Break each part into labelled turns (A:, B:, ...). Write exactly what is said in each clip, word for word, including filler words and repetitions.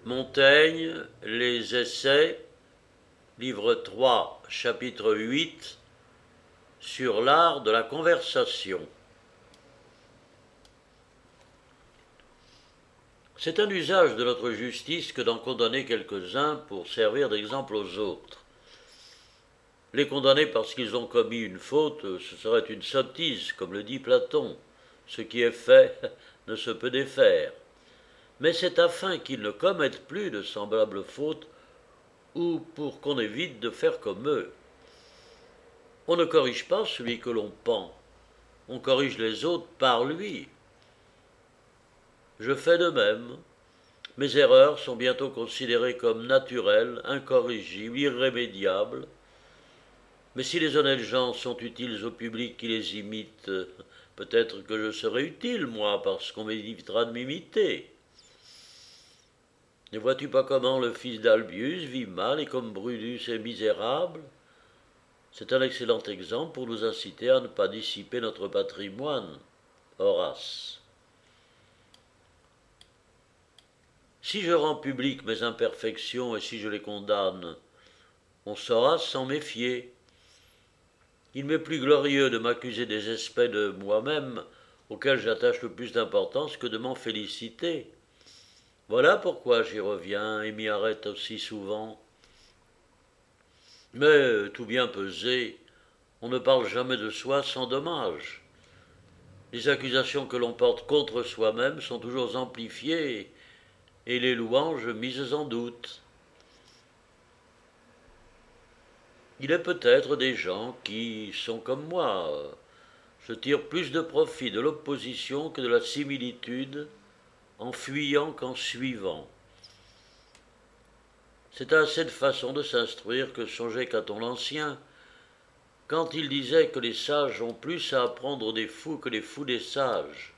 A: Montaigne, les Essais, livre trois, chapitre huit, sur l'art de la conversation. C'est un usage de notre justice que d'en condamner quelques-uns pour servir d'exemple aux autres. Les condamner parce qu'ils ont commis une faute, ce serait une sottise, comme le dit Platon. Ce qui est fait ne se peut défaire. Mais c'est afin qu'ils ne commettent plus de semblables fautes ou pour qu'on évite de faire comme eux. On ne corrige pas celui que l'on pend, on corrige les autres par lui. Je fais de même. Mes erreurs sont bientôt considérées comme naturelles, incorrigibles, irrémédiables. Mais si les honnêtes gens sont utiles au public qui les imite, peut-être que je serai utile, moi, parce qu'on m'évitera de m'imiter. Ne vois-tu pas comment le fils d'Albius vit mal et comme Brutus est misérable? C'est un excellent exemple pour nous inciter à ne pas dissiper notre patrimoine. Horace. Si je rends publiques mes imperfections et si je les condamne, on saura s'en méfier. Il m'est plus glorieux de m'accuser des aspects de moi-même auxquels j'attache le plus d'importance que de m'en féliciter. Voilà pourquoi j'y reviens et m'y arrête aussi souvent. Mais, tout bien pesé, on ne parle jamais de soi sans dommage. Les accusations que l'on porte contre soi-même sont toujours amplifiées et les louanges mises en doute. Il est peut-être des gens qui sont comme moi. Je tire plus de profit de l'opposition que de la similitude, en fuyant qu'en suivant. C'est à cette façon de s'instruire que songeait Caton l'Ancien, quand il disait que les sages ont plus à apprendre des fous que les fous des sages.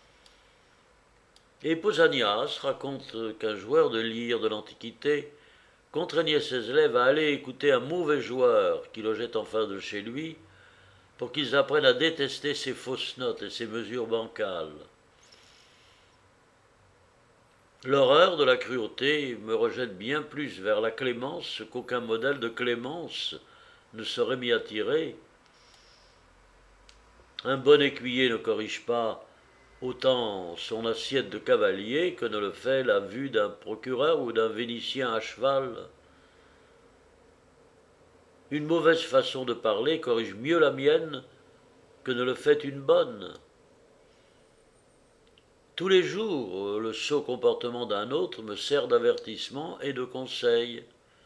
A: Et Pausanias raconte qu'un joueur de lyre de l'Antiquité contraignait ses élèves à aller écouter un mauvais joueur qui logeait en face de chez lui, pour qu'ils apprennent à détester ses fausses notes et ses mesures bancales. L'horreur de la cruauté me rejette bien plus vers la clémence qu'aucun modèle de clémence ne saurait m'y attirer. Un bon écuyer ne corrige pas autant son assiette de cavalier que ne le fait la vue d'un procureur ou d'un Vénitien à cheval. Une mauvaise façon de parler corrige mieux la mienne que ne le fait une bonne. Tous les jours, le sot comportement d'un autre me sert d'avertissement et de conseil.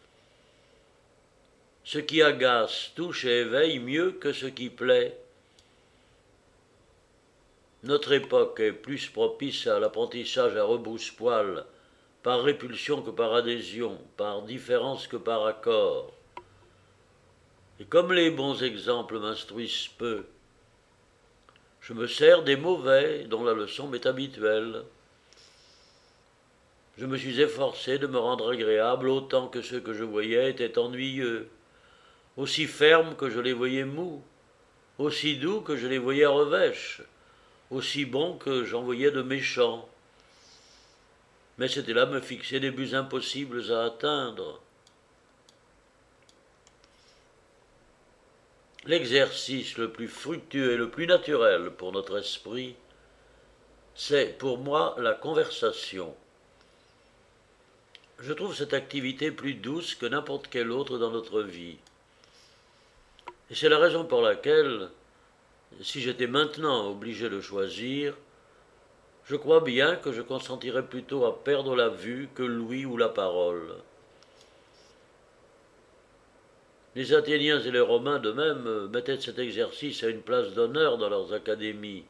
A: Ce qui agace touche et éveille mieux que ce qui plaît. Notre époque est plus propice à l'apprentissage à rebrousse-poil, par répulsion que par adhésion, par différence que par accord. Et comme les bons exemples m'instruisent peu, je me sers des mauvais dont la leçon m'est habituelle. Je me suis efforcé de me rendre agréable autant que ceux que je voyais étaient ennuyeux, aussi fermes que je les voyais mous, aussi doux que je les voyais revêches, aussi bons que j'en voyais de méchants. Mais c'était là me fixer des buts impossibles à atteindre. L'exercice le plus fructueux et le plus naturel pour notre esprit, c'est pour moi la conversation. Je trouve cette activité plus douce que n'importe quelle autre dans notre vie. Et c'est la raison pour laquelle, si j'étais maintenant obligé de choisir, je crois bien que je consentirais plutôt à perdre la vue que l'ouïe ou la parole. Les Athéniens et les Romains de même mettaient cet exercice à une place d'honneur dans leurs académies.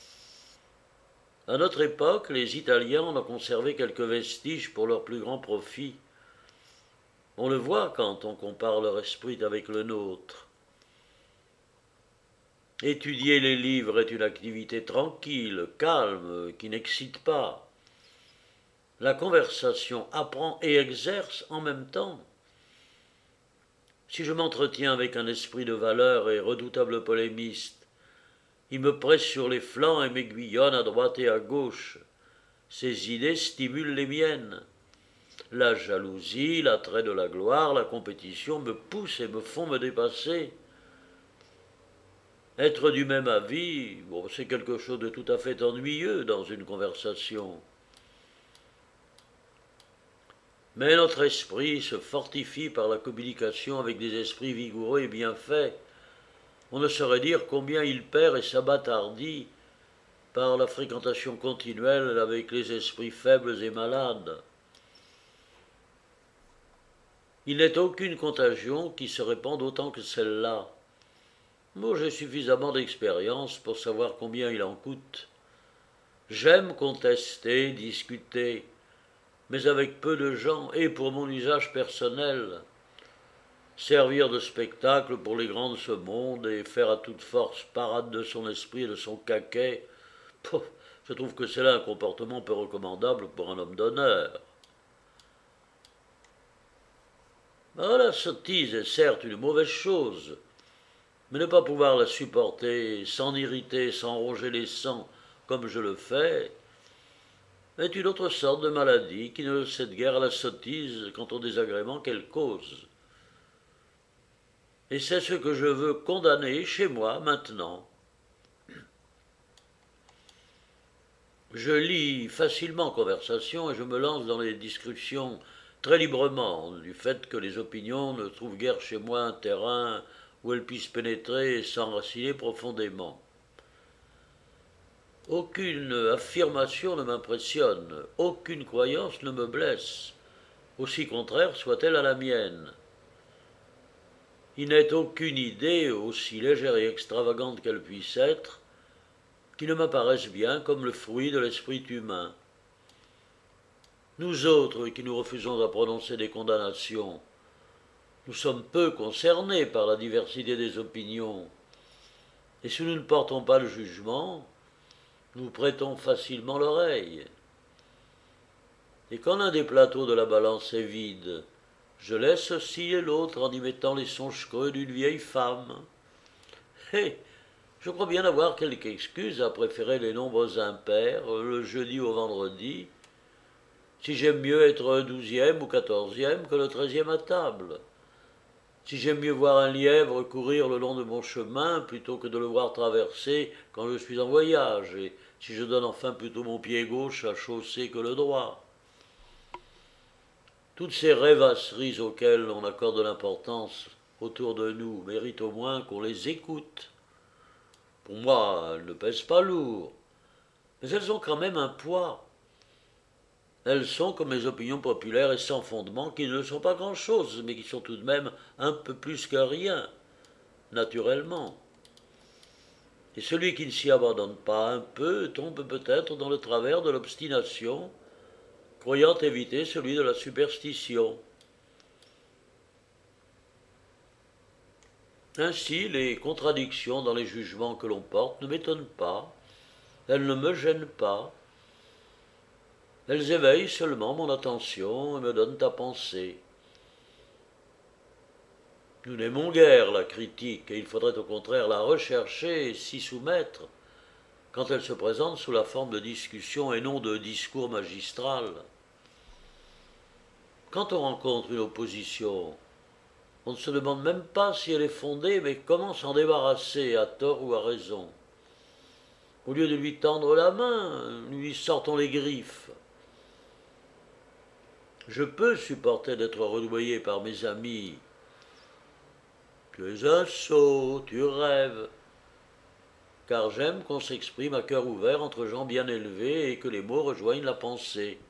A: À notre époque, les Italiens en ont conservé quelques vestiges pour leur plus grand profit. On le voit quand on compare leur esprit avec le nôtre. Étudier les livres est une activité tranquille, calme, qui n'excite pas. La conversation apprend et exerce en même temps. Si je m'entretiens avec un esprit de valeur et redoutable polémiste, il me presse sur les flancs et m'aiguillonne à droite et à gauche. Ses idées stimulent les miennes. La jalousie, l'attrait de la gloire, la compétition me poussent et me font me dépasser. Être du même avis, bon, c'est quelque chose de tout à fait ennuyeux dans une conversation. Mais notre esprit se fortifie par la communication avec des esprits vigoureux et bien faits. On ne saurait dire combien il perd et s'abattardit par la fréquentation continuelle avec les esprits faibles et malades. Il n'est aucune contagion qui se répande autant que celle-là. Moi, j'ai suffisamment d'expérience pour savoir combien il en coûte. J'aime contester, discuter, mais avec peu de gens et pour mon usage personnel. Servir de spectacle pour les grands de ce monde et faire à toute force parade de son esprit et de son caquet, pouf, je trouve que c'est là un comportement peu recommandable pour un homme d'honneur. Ah, la sottise est certes une mauvaise chose, mais ne pas pouvoir la supporter, s'en irriter, s'en ronger les sangs, comme je le fais, est une autre sorte de maladie qui ne cède guère à la sottise quant au désagrément qu'elle cause. Et c'est ce que je veux condamner chez moi maintenant. Je lis facilement conversation et je me lance dans les discussions très librement, du fait que les opinions ne trouvent guère chez moi un terrain où elles puissent pénétrer et s'enraciner profondément. Aucune affirmation ne m'impressionne, aucune croyance ne me blesse, aussi contraire soit-elle à la mienne. Il n'est aucune idée, aussi légère et extravagante qu'elle puisse être, qui ne m'apparaisse bien comme le fruit de l'esprit humain. Nous autres qui nous refusons à prononcer des condamnations, nous sommes peu concernés par la diversité des opinions, et si nous ne portons pas le jugement, nous prêtons facilement l'oreille. Et quand l'un des plateaux de la balance est vide, je laisse osciller l'autre en y mettant les songes creux d'une vieille femme. Et je crois bien avoir quelque excuse à préférer les nombres impairs, le jeudi au vendredi, si j'aime mieux être douzième ou quatorzième que le treizième à table, si j'aime mieux voir un lièvre courir le long de mon chemin plutôt que de le voir traverser quand je suis en voyage, et si je donne enfin plutôt mon pied gauche à chausser que le droit. Toutes ces rêvasseries auxquelles on accorde de l'importance autour de nous méritent au moins qu'on les écoute. Pour moi, elles ne pèsent pas lourd, mais elles ont quand même un poids. Elles sont comme les opinions populaires et sans fondement qui ne sont pas grand-chose, mais qui sont tout de même un peu plus que rien, naturellement. Et celui qui ne s'y abandonne pas un peu tombe peut-être dans le travers de l'obstination, croyant éviter celui de la superstition. Ainsi, les contradictions dans les jugements que l'on porte ne m'étonnent pas, elles ne me gênent pas, elles éveillent seulement mon attention et me donnent à penser. Nous n'aimons guère la critique, et il faudrait au contraire la rechercher et s'y soumettre, quand elle se présente sous la forme de discussion et non de discours magistral. Quand on rencontre une opposition, on ne se demande même pas si elle est fondée, mais comment s'en débarrasser, à tort ou à raison. Au lieu de lui tendre la main, nous lui sortons les griffes. Je peux supporter d'être redoyé par mes amis. Tu es un sot, tu rêves. Car j'aime qu'on s'exprime à cœur ouvert entre gens bien élevés et que les mots rejoignent la pensée.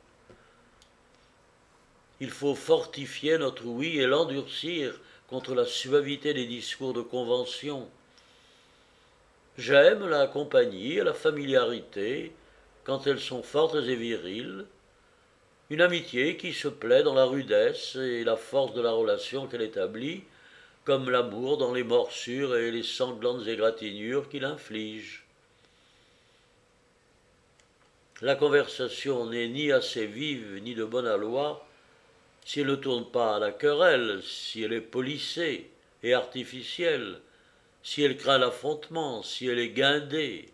A: Il faut fortifier notre oui et l'endurcir contre la suavité des discours de convention. J'aime la compagnie et la familiarité quand elles sont fortes et viriles, une amitié qui se plaît dans la rudesse et la force de la relation qu'elle établit, comme l'amour dans les morsures et les sanglantes égratignures qu'il inflige. La conversation n'est ni assez vive ni de bonne aloi si elle ne tourne pas à la querelle, si elle est polissée et artificielle, si elle craint l'affrontement, si elle est guindée.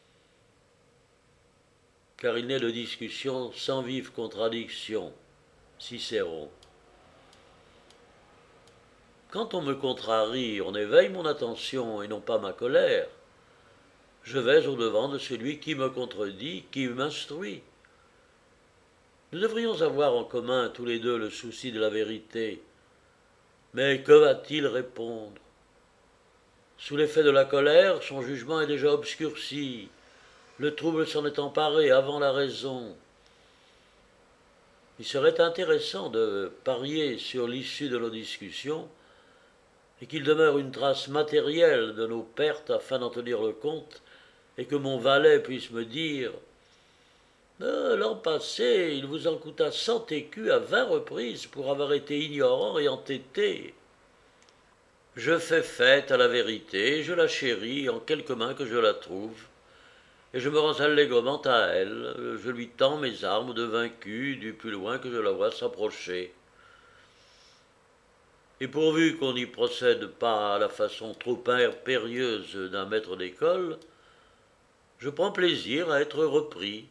A: Car il n'est de discussion sans vive contradiction. Cicéron. Quand on me contrarie, on éveille mon attention et non pas ma colère. Je vais au-devant de celui qui me contredit, qui m'instruit. Nous devrions avoir en commun tous les deux le souci de la vérité. Mais que va-t-il répondre? Sous l'effet de la colère, son jugement est déjà obscurci. Le trouble s'en est emparé avant la raison. Il serait intéressant de parier sur l'issue de nos discussions et qu'il demeure une trace matérielle de nos pertes afin d'en tenir le compte et que mon valet puisse me dire euh, « L'an passé, il vous en coûta cent écus à vingt reprises pour avoir été ignorant et entêté. » Je fais fête à la vérité, je la chéris en quelque main que je la trouve, et je me rends allègrement à elle, je lui tends mes armes de vaincu du plus loin que je la vois s'approcher. Et pourvu qu'on n'y procède pas à la façon trop impérieuse d'un maître d'école, je prends plaisir à être repris.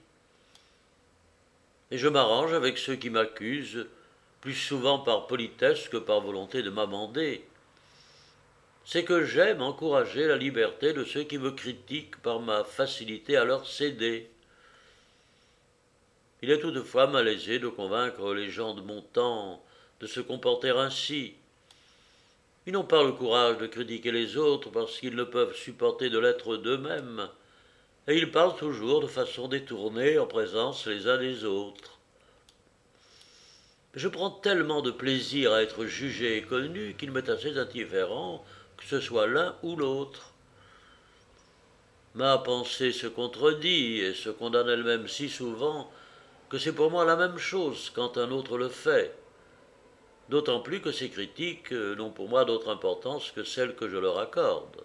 A: Et je m'arrange avec ceux qui m'accusent, plus souvent par politesse que par volonté de m'amender. C'est que j'aime encourager la liberté de ceux qui me critiquent par ma facilité à leur céder. Il est toutefois malaisé de convaincre les gens de mon temps de se comporter ainsi. Ils n'ont pas le courage de critiquer les autres parce qu'ils ne peuvent supporter de l'être d'eux-mêmes, et ils parlent toujours de façon détournée en présence les uns des autres. Je prends tellement de plaisir à être jugé et connu qu'il m'est assez indifférent que ce soit l'un ou l'autre. Ma pensée se contredit et se condamne elle-même si souvent que c'est pour moi la même chose quand un autre le fait, d'autant plus que ces critiques n'ont pour moi d'autre importance que celle que je leur accorde.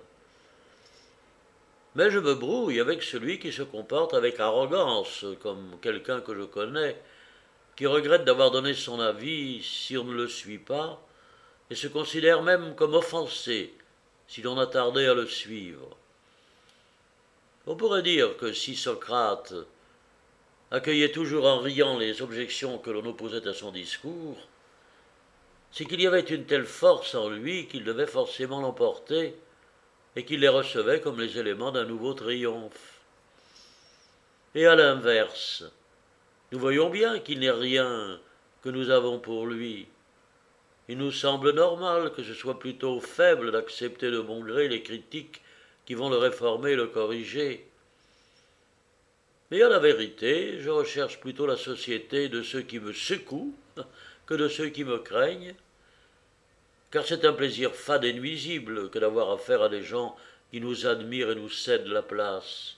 A: Mais je me brouille avec celui qui se comporte avec arrogance, comme quelqu'un que je connais, qui regrette d'avoir donné son avis si on ne le suit pas, et se considère même comme offensé si l'on a tardé à le suivre. On pourrait dire que si Socrate accueillait toujours en riant les objections que l'on opposait à son discours, c'est qu'il y avait une telle force en lui qu'il devait forcément l'emporter et qu'il les recevait comme les éléments d'un nouveau triomphe. Et à l'inverse, nous voyons bien qu'il n'est rien que nous avons pour lui. Il nous semble normal que ce soit plutôt faible d'accepter de bon gré les critiques qui vont le réformer et le corriger. Mais à la vérité, je recherche plutôt la société de ceux qui me secouent que de ceux qui me craignent, car c'est un plaisir fade et nuisible que d'avoir affaire à des gens qui nous admirent et nous cèdent la place.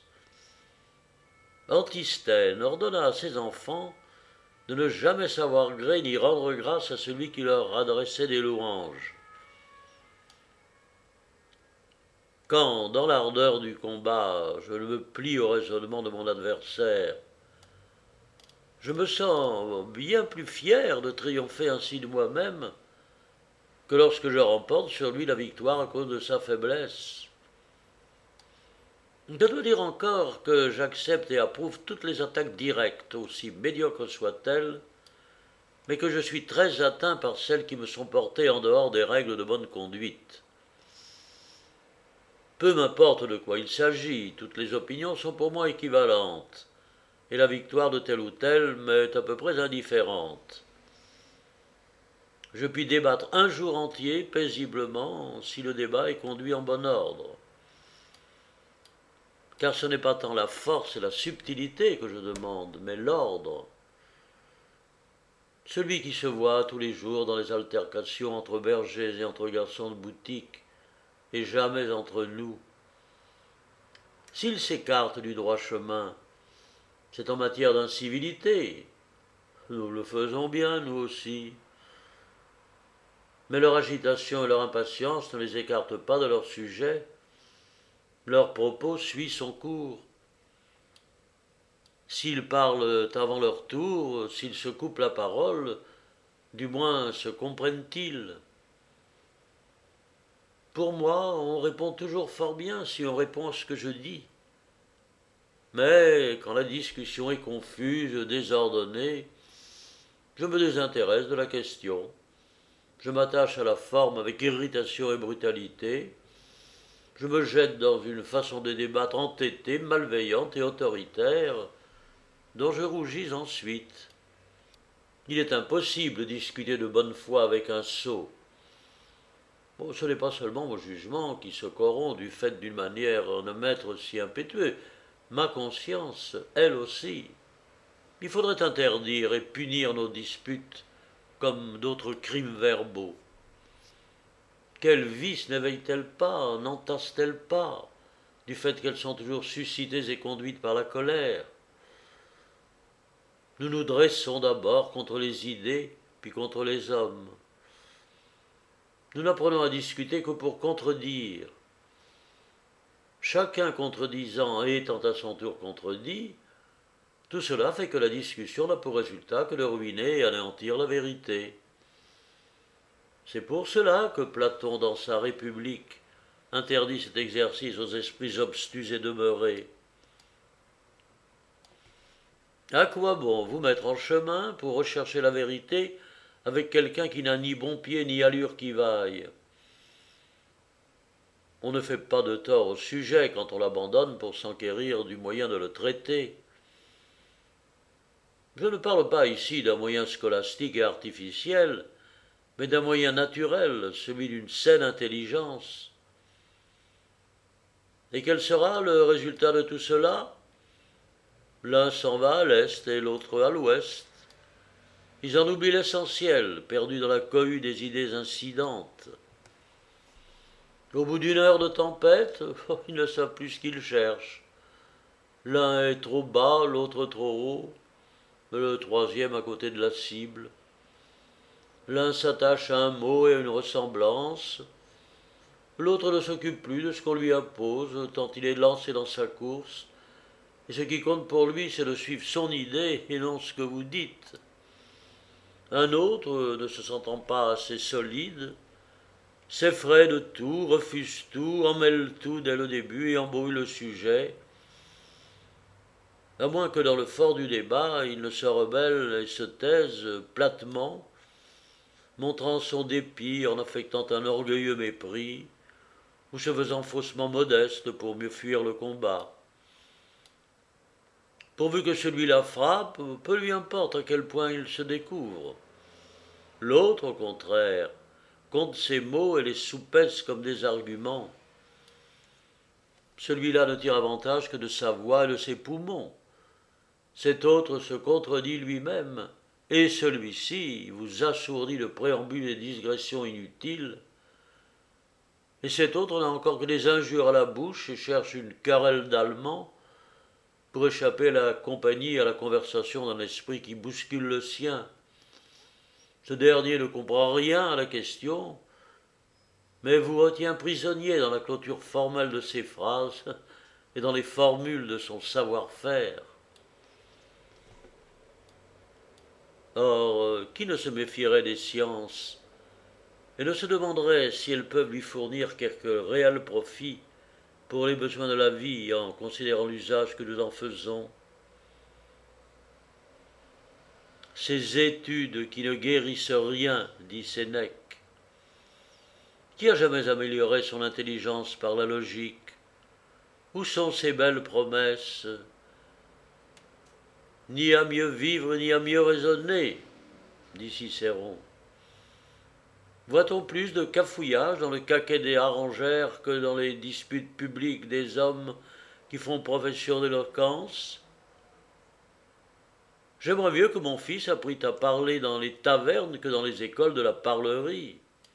A: Antisthène ordonna à ses enfants de ne jamais savoir gré ni rendre grâce à celui qui leur adressait des louanges. Quand, dans l'ardeur du combat, je me plie au raisonnement de mon adversaire, je me sens bien plus fier de triompher ainsi de moi-même que lorsque je remporte sur lui la victoire à cause de sa faiblesse. Je dois dire encore que j'accepte et approuve toutes les attaques directes, aussi médiocres soient-elles, mais que je suis très atteint par celles qui me sont portées en dehors des règles de bonne conduite. Peu m'importe de quoi il s'agit, toutes les opinions sont pour moi équivalentes, et la victoire de tel ou tel m'est à peu près indifférente. Je puis débattre un jour entier, paisiblement, si le débat est conduit en bon ordre. Car ce n'est pas tant la force et la subtilité que je demande, mais l'ordre. Celui qui se voit tous les jours dans les altercations entre bergers et entre garçons de boutique, et jamais entre nous. S'il s'écarte du droit chemin, c'est en matière d'incivilité. Nous le faisons bien, nous aussi. Mais leur agitation et leur impatience ne les écartent pas de leur sujet. Leur propos suit son cours. S'ils parlent avant leur tour, s'ils se coupent la parole, du moins se comprennent-ils. Pour moi, on répond toujours fort bien si on répond à ce que je dis. Mais quand la discussion est confuse, désordonnée, Je me désintéresse de la question. Je m'attache à la forme avec irritation et brutalité. Je me jette dans une façon de débattre entêtée, malveillante et autoritaire, dont je rougis ensuite. Il est impossible de discuter de bonne foi avec un sot. Bon, ce n'est pas seulement mon jugement qui se corrompt du fait d'une manière de m'être si impétueux. Ma conscience, elle aussi. Il faudrait interdire et punir nos disputes comme d'autres crimes verbaux. Quel vice n'éveille-t-elle pas, n'entasse-t-elle pas, du fait qu'elles sont toujours suscitées et conduites par la colère? Nous nous dressons d'abord contre les idées, puis contre les hommes. Nous n'apprenons à discuter que pour contredire. Chacun contredisant et étant à son tour contredit, tout cela fait que la discussion n'a pour résultat que de ruiner et anéantir la vérité. C'est pour cela que Platon, dans sa République, interdit cet exercice aux esprits obstus et demeurés. À quoi bon vous mettre en chemin pour rechercher la vérité avec quelqu'un qui n'a ni bon pied ni allure qui vaille? On ne fait pas de tort au sujet quand on l'abandonne pour s'enquérir du moyen de le traiter. Je ne parle pas ici d'un moyen scolastique et artificiel, mais d'un moyen naturel, celui d'une saine intelligence. Et quel sera le résultat de tout cela? L'un s'en va à l'est et l'autre à l'ouest. Ils en oublient l'essentiel, perdus dans la cohue des idées incidentes. Au bout d'une heure de tempête, ils ne savent plus ce qu'ils cherchent. L'un est trop bas, l'autre trop haut, le troisième à côté de la cible. L'un s'attache à un mot et à une ressemblance, l'autre ne s'occupe plus de ce qu'on lui impose, tant il est lancé dans sa course, et ce qui compte pour lui, c'est de suivre son idée et non ce que vous dites. Un autre, ne se sentant pas assez solide, s'effraie de tout, refuse tout, emmêle tout dès le début et embrouille le sujet, à moins que dans le fort du débat, il ne se rebelle et se taise platement, montrant son dépit en affectant un orgueilleux mépris, ou se faisant faussement modeste pour mieux fuir le combat. Pourvu que celui-là frappe, peu lui importe à quel point il se découvre. L'autre, au contraire, compte ses mots et les soupèse comme des arguments. Celui-là ne tire avantage que de sa voix et de ses poumons. Cet autre se contredit lui-même, et celui-ci vous assourdit de préambules et digressions inutiles, et cet autre n'a encore que des injures à la bouche et cherche une querelle d'allemand pour échapper à la compagnie et à la conversation d'un esprit qui bouscule le sien. Ce dernier ne comprend rien à la question, mais vous retient prisonnier dans la clôture formelle de ses phrases et dans les formules de son savoir-faire. Or, qui ne se méfierait des sciences et ne se demanderait si elles peuvent lui fournir quelque réel profit pour les besoins de la vie en considérant l'usage que nous en faisons? Ces études qui ne guérissent rien, dit Sénèque. Qui a jamais amélioré son intelligence par la logique? Où sont ces belles promesses? Ni à mieux vivre, ni à mieux raisonner, dit Cicéron. Voit-on plus de cafouillage dans le caquet des harengères que dans les disputes publiques des hommes qui font profession d'éloquence? J'aimerais mieux que mon fils apprît à parler dans les tavernes que dans les écoles de la parlerie.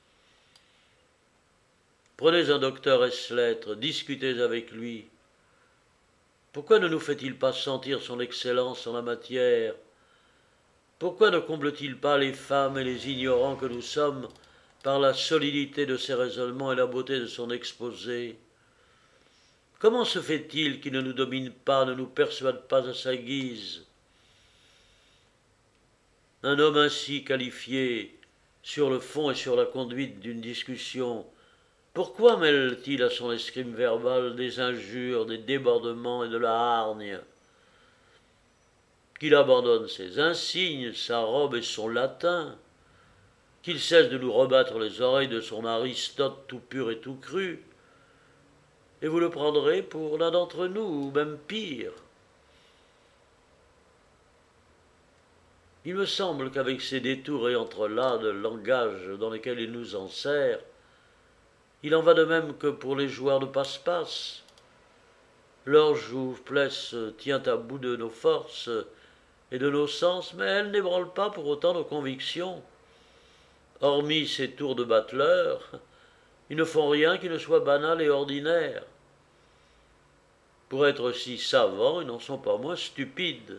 A: Prenez un docteur ès-lettres, discutez avec lui. Pourquoi ne nous fait-il pas sentir son excellence en la matière? Pourquoi ne comble-t-il pas les femmes et les ignorants que nous sommes par la solidité de ses raisonnements et la beauté de son exposé? Comment se fait-il qu'il ne nous domine pas, ne nous persuade pas à sa guise? Un homme ainsi qualifié sur le fond et sur la conduite d'une discussion, pourquoi mêle-t-il à son escrime verbal des injures, des débordements et de la hargne? qu'il abandonne ses insignes, sa robe et son latin, qu'il cesse de nous rebattre les oreilles de son Aristote tout pur et tout cru, et vous le prendrez pour l'un d'entre nous, ou même pire. Il me semble qu'avec ces détours et entrelacs de langage dans lesquels il nous enserre, il en va de même que pour les joueurs de passe-passe. Leur joufflesse tient à bout de nos forces et de nos sens, mais elle n'ébranle pas pour autant nos convictions. Hormis ces tours de bateleurs, ils ne font rien qui ne soit banal et ordinaire. Pour être si savants, ils n'en sont pas moins stupides.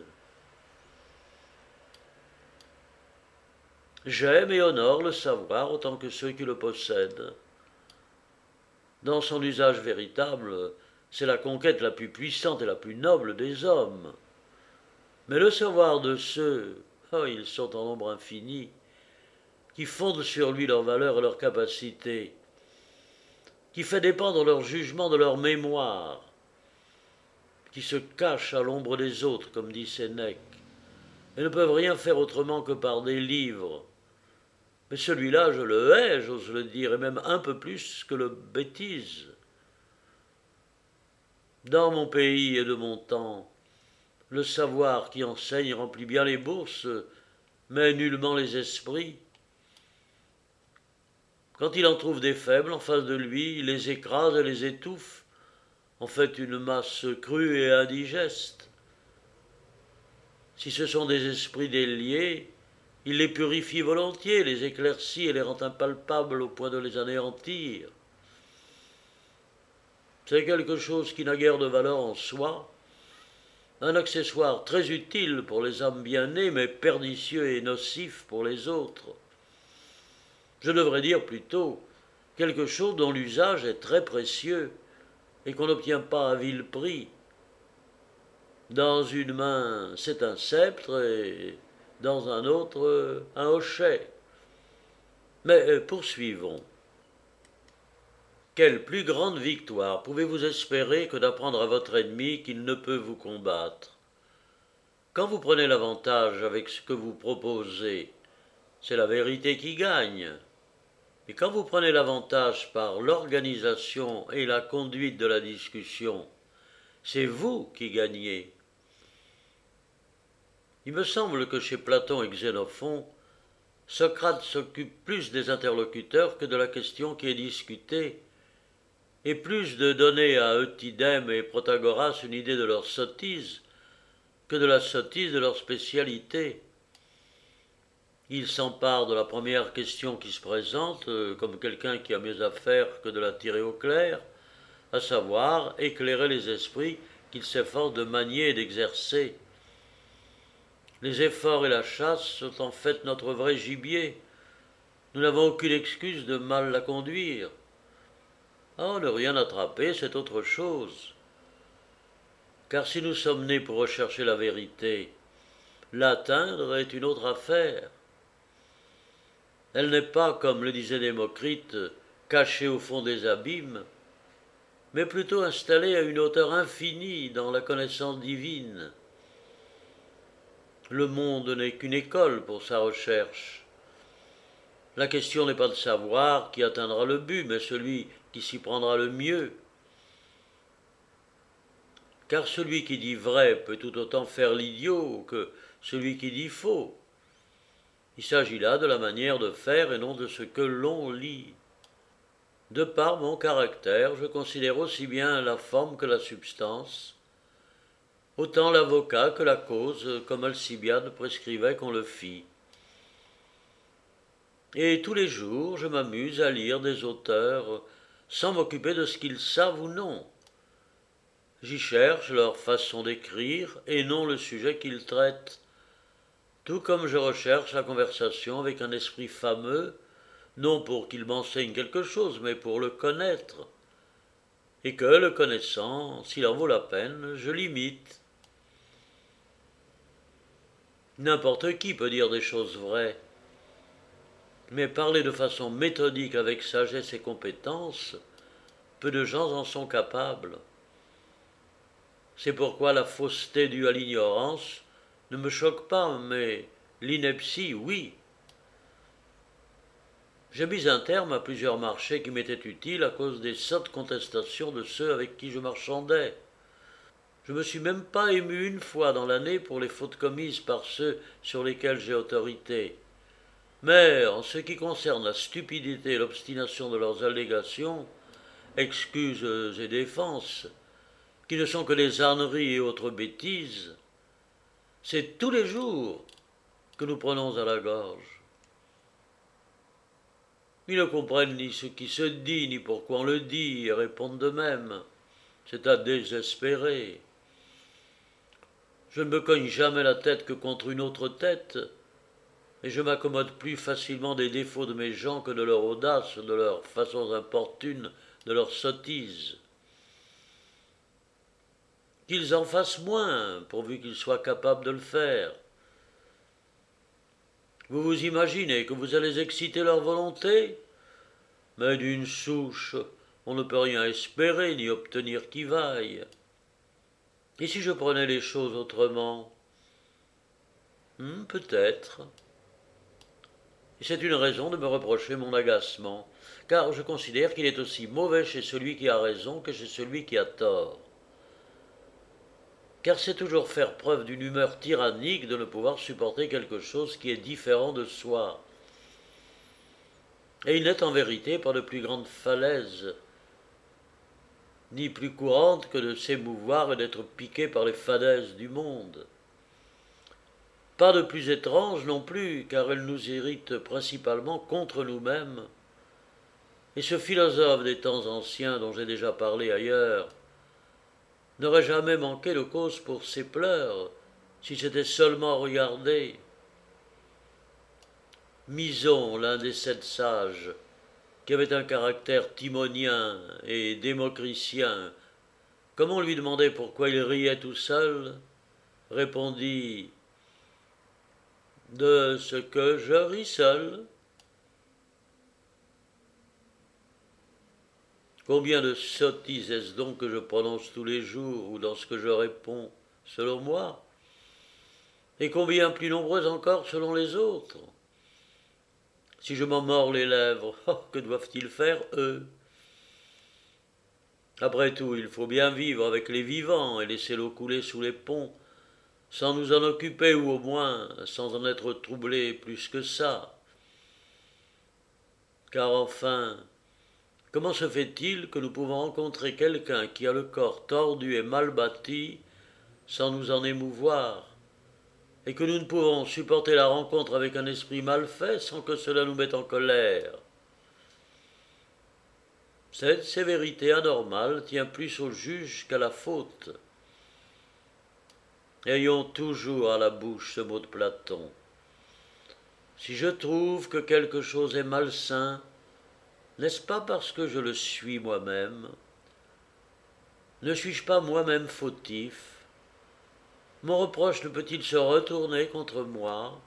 A: J'aime et honore le savoir autant que ceux qui le possèdent. Dans son usage véritable, c'est la conquête la plus puissante et la plus noble des hommes. Mais le savoir de ceux, oh, ils sont en nombre infini, qui fondent sur lui leur valeur et leur capacité, qui fait dépendre leur jugement de leur mémoire, qui se cachent à l'ombre des autres, comme dit Sénèque, et ne peuvent rien faire autrement que par des livres. Mais celui-là, je le hais, j'ose le dire, et même un peu plus que le bêtise. Dans mon pays et de mon temps, le savoir qui enseigne remplit bien les bourses, mais nullement les esprits. Quand il en trouve des faibles en face de lui, il les écrase et les étouffe, en fait une masse crue et indigeste. Si ce sont des esprits déliés, il les purifie volontiers, les éclaircit et les rend impalpables au point de les anéantir. C'est quelque chose qui n'a guère de valeur en soi, un accessoire très utile pour les âmes bien nées, mais pernicieux et nocif pour les autres. Je devrais dire plutôt quelque chose dont l'usage est très précieux et qu'on n'obtient pas à vil prix. Dans une main, c'est un sceptre et dans un autre, un hochet. Mais poursuivons. Quelle plus grande victoire pouvez-vous espérer que d'apprendre à votre ennemi qu'il ne peut vous combattre? Quand vous prenez l'avantage avec ce que vous proposez, c'est la vérité qui gagne. Et quand vous prenez l'avantage par l'organisation et la conduite de la discussion, c'est vous qui gagnez. Il me semble que chez Platon et Xénophon, Socrate s'occupe plus des interlocuteurs que de la question qui est discutée, et plus de donner à Eutydème et Protagoras une idée de leur sottise que de la sottise de leur spécialité. Il s'empare de la première question qui se présente, comme quelqu'un qui a mieux à faire que de la tirer au clair, à savoir éclairer les esprits qu'il s'efforce de manier et d'exercer. Les efforts et la chasse sont en fait notre vrai gibier. Nous n'avons aucune excuse de mal la conduire. Oh, ne rien attraper, c'est autre chose. Car si nous sommes nés pour rechercher la vérité, l'atteindre est une autre affaire. Elle n'est pas, comme le disait Démocrite, cachée au fond des abîmes, mais plutôt installée à une hauteur infinie dans la connaissance divine. Le monde n'est qu'une école pour sa recherche. La question n'est pas de savoir qui atteindra le but, mais celui qui s'y prendra le mieux. Car celui qui dit vrai peut tout autant faire l'idiot que celui qui dit faux. Il s'agit là de la manière de faire et non de ce que l'on lit. De par mon caractère, je considère aussi bien la forme que la substance, autant l'avocat que la cause, comme Alcibiade prescrivait qu'on le fît. Et tous les jours, je m'amuse à lire des auteurs sans m'occuper de ce qu'ils savent ou non. J'y cherche leur façon d'écrire et non le sujet qu'ils traitent, tout comme je recherche la conversation avec un esprit fameux, non pour qu'il m'enseigne quelque chose, mais pour le connaître, et que, le connaissant, s'il en vaut la peine, je l'imite. N'importe qui peut dire des choses vraies, mais parler de façon méthodique avec sagesse et compétence, peu de gens en sont capables. C'est pourquoi la fausseté due à l'ignorance ne me choque pas, mais l'ineptie, oui. J'ai mis un terme à plusieurs marchés qui m'étaient utiles à cause des sottes contestations de ceux avec qui je marchandais. Je ne me suis même pas ému une fois dans l'année pour les fautes commises par ceux sur lesquels j'ai autorité. Mais en ce qui concerne la stupidité et l'obstination de leurs allégations, excuses et défenses, qui ne sont que des âneries et autres bêtises, c'est tous les jours que nous prenons à la gorge. Ils ne comprennent ni ce qui se dit, ni pourquoi on le dit, et répondent de même. C'est à désespérer. Je ne me cogne jamais la tête que contre une autre tête, et je m'accommode plus facilement des défauts de mes gens que de leur audace, de leurs façons importunes, de leurs sottises. Qu'ils en fassent moins, pourvu qu'ils soient capables de le faire. Vous vous imaginez que vous allez exciter leur volonté? Mais d'une souche, on ne peut rien espérer ni obtenir qui vaille. Et si je prenais les choses autrement? hmm, Peut-être. Et c'est une raison de me reprocher mon agacement, car je considère qu'il est aussi mauvais chez celui qui a raison que chez celui qui a tort. Car c'est toujours faire preuve d'une humeur tyrannique de ne pouvoir supporter quelque chose qui est différent de soi. Et il n'est en vérité pas de plus grande falaise, ni plus courante que de s'émouvoir et d'être piqué par les fadaises du monde. Pas de plus étrange non plus, car elle nous irrite principalement contre nous-mêmes. Et ce philosophe des temps anciens dont j'ai déjà parlé ailleurs n'aurait jamais manqué de cause pour ses pleurs, si c'était seulement regardé. Mison, l'un des sept sages, qui avait un caractère timonien et démocricien, comme on lui demandait pourquoi il riait tout seul, répondit « De ce que je ris seul ». Combien de sottises est-ce donc que je prononce tous les jours ou dans ce que je réponds, selon moi? Et combien plus nombreuses encore selon les autres? Si je m'en mords les lèvres, oh, que doivent-ils faire, eux? Après tout, il faut bien vivre avec les vivants et laisser l'eau couler sous les ponts, sans nous en occuper ou au moins sans en être troublés plus que ça. Car enfin, comment se fait-il que nous pouvons rencontrer quelqu'un qui a le corps tordu et mal bâti sans nous en émouvoir, et que nous ne pouvons supporter la rencontre avec un esprit mal fait sans que cela nous mette en colère? Cette sévérité anormale tient plus au juge qu'à la faute. Ayons toujours à la bouche ce mot de Platon. Si je trouve que quelque chose est malsain, n'est-ce pas parce que je le suis moi-même? Ne suis-je pas moi-même fautif? Mon reproche ne peut-il se retourner contre moi?